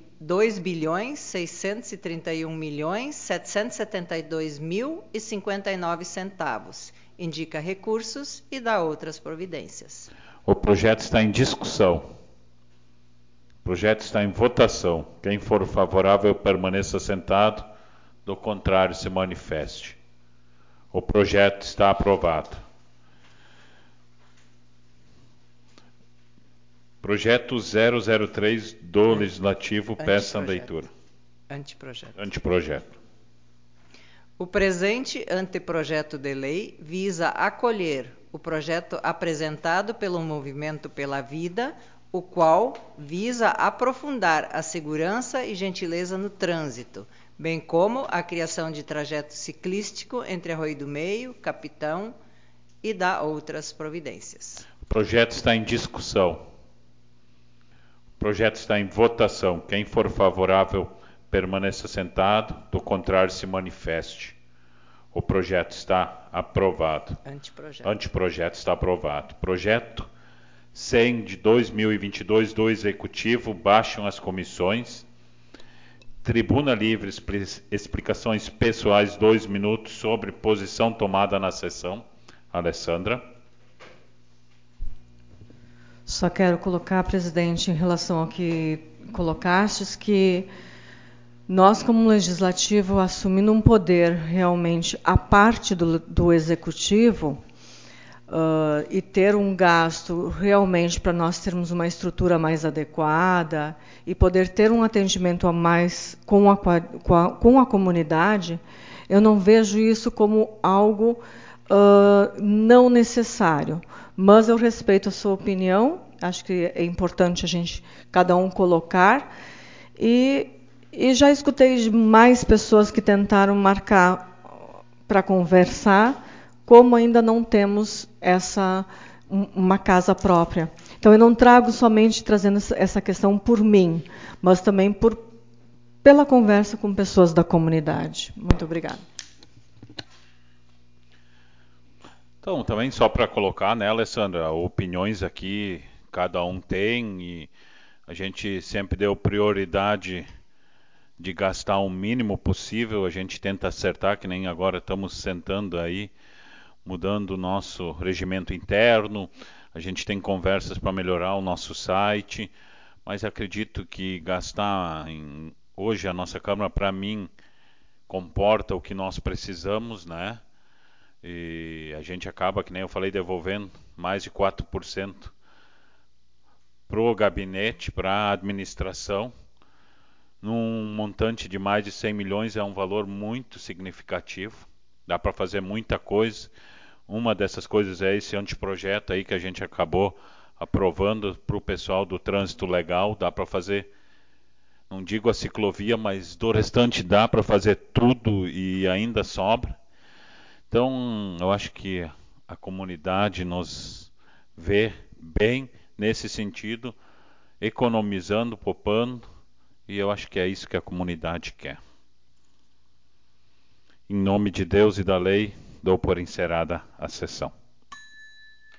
2.631.772.059, indica recursos e dá outras providências. O projeto está em discussão. O projeto está em votação. Quem for favorável permaneça sentado, do contrário se manifeste. O projeto está aprovado. Projeto 003 do Legislativo, peça a leitura. Anteprojeto. Anteprojeto. O presente anteprojeto de lei visa acolher o projeto apresentado pelo Movimento pela Vida, o qual visa aprofundar a segurança e gentileza no trânsito, bem como a criação de trajeto ciclístico entre Arroio do Meio, Capitão, e dá outras providências. O projeto está em discussão. O projeto está em votação. Quem for favorável permaneça sentado, do contrário se manifeste. O projeto está aprovado. Anteprojeto. Anteprojeto está aprovado. Projeto 100 de 2022 do Executivo, baixam as comissões. Tribuna livre, explicações pessoais, 2 minutos, sobre posição tomada na sessão. Alessandra. Só quero colocar, presidente, em relação ao que colocastes, que nós, como legislativo, assumindo um poder realmente à parte do executivo, e ter um gasto realmente para nós termos uma estrutura mais adequada e poder ter um atendimento a mais com a comunidade, eu não vejo isso como algo não necessário. Mas eu respeito a sua opinião, acho que é importante a gente, cada um, colocar. E já escutei de mais pessoas que tentaram marcar para conversar, como ainda não temos uma casa própria. Então, eu não trago somente trazendo essa questão por mim, mas também pela conversa com pessoas da comunidade. Muito obrigada. Então, também só para colocar, né, Alessandra, opiniões aqui cada um tem, e a gente sempre deu prioridade de gastar o mínimo possível. A gente tenta acertar, que nem agora estamos sentando aí, mudando o nosso regimento interno. A gente tem conversas para melhorar o nosso site, mas acredito que gastar hoje a nossa Câmara, para mim, comporta o que nós precisamos, né? E a gente acaba, que nem eu falei, devolvendo mais de 4% para o gabinete, para a administração. Num montante de mais de 100 milhões, é um valor muito significativo. Dá para fazer muita coisa. Uma dessas coisas é esse anteprojeto aí que a gente acabou aprovando para o pessoal do trânsito legal. Dá para fazer, não digo a ciclovia, mas do restante dá para fazer tudo e ainda sobra. Então, eu acho que a comunidade nos vê bem nesse sentido, economizando, poupando, e eu acho que é isso que a comunidade quer. Em nome de Deus e da lei, dou por encerrada a sessão.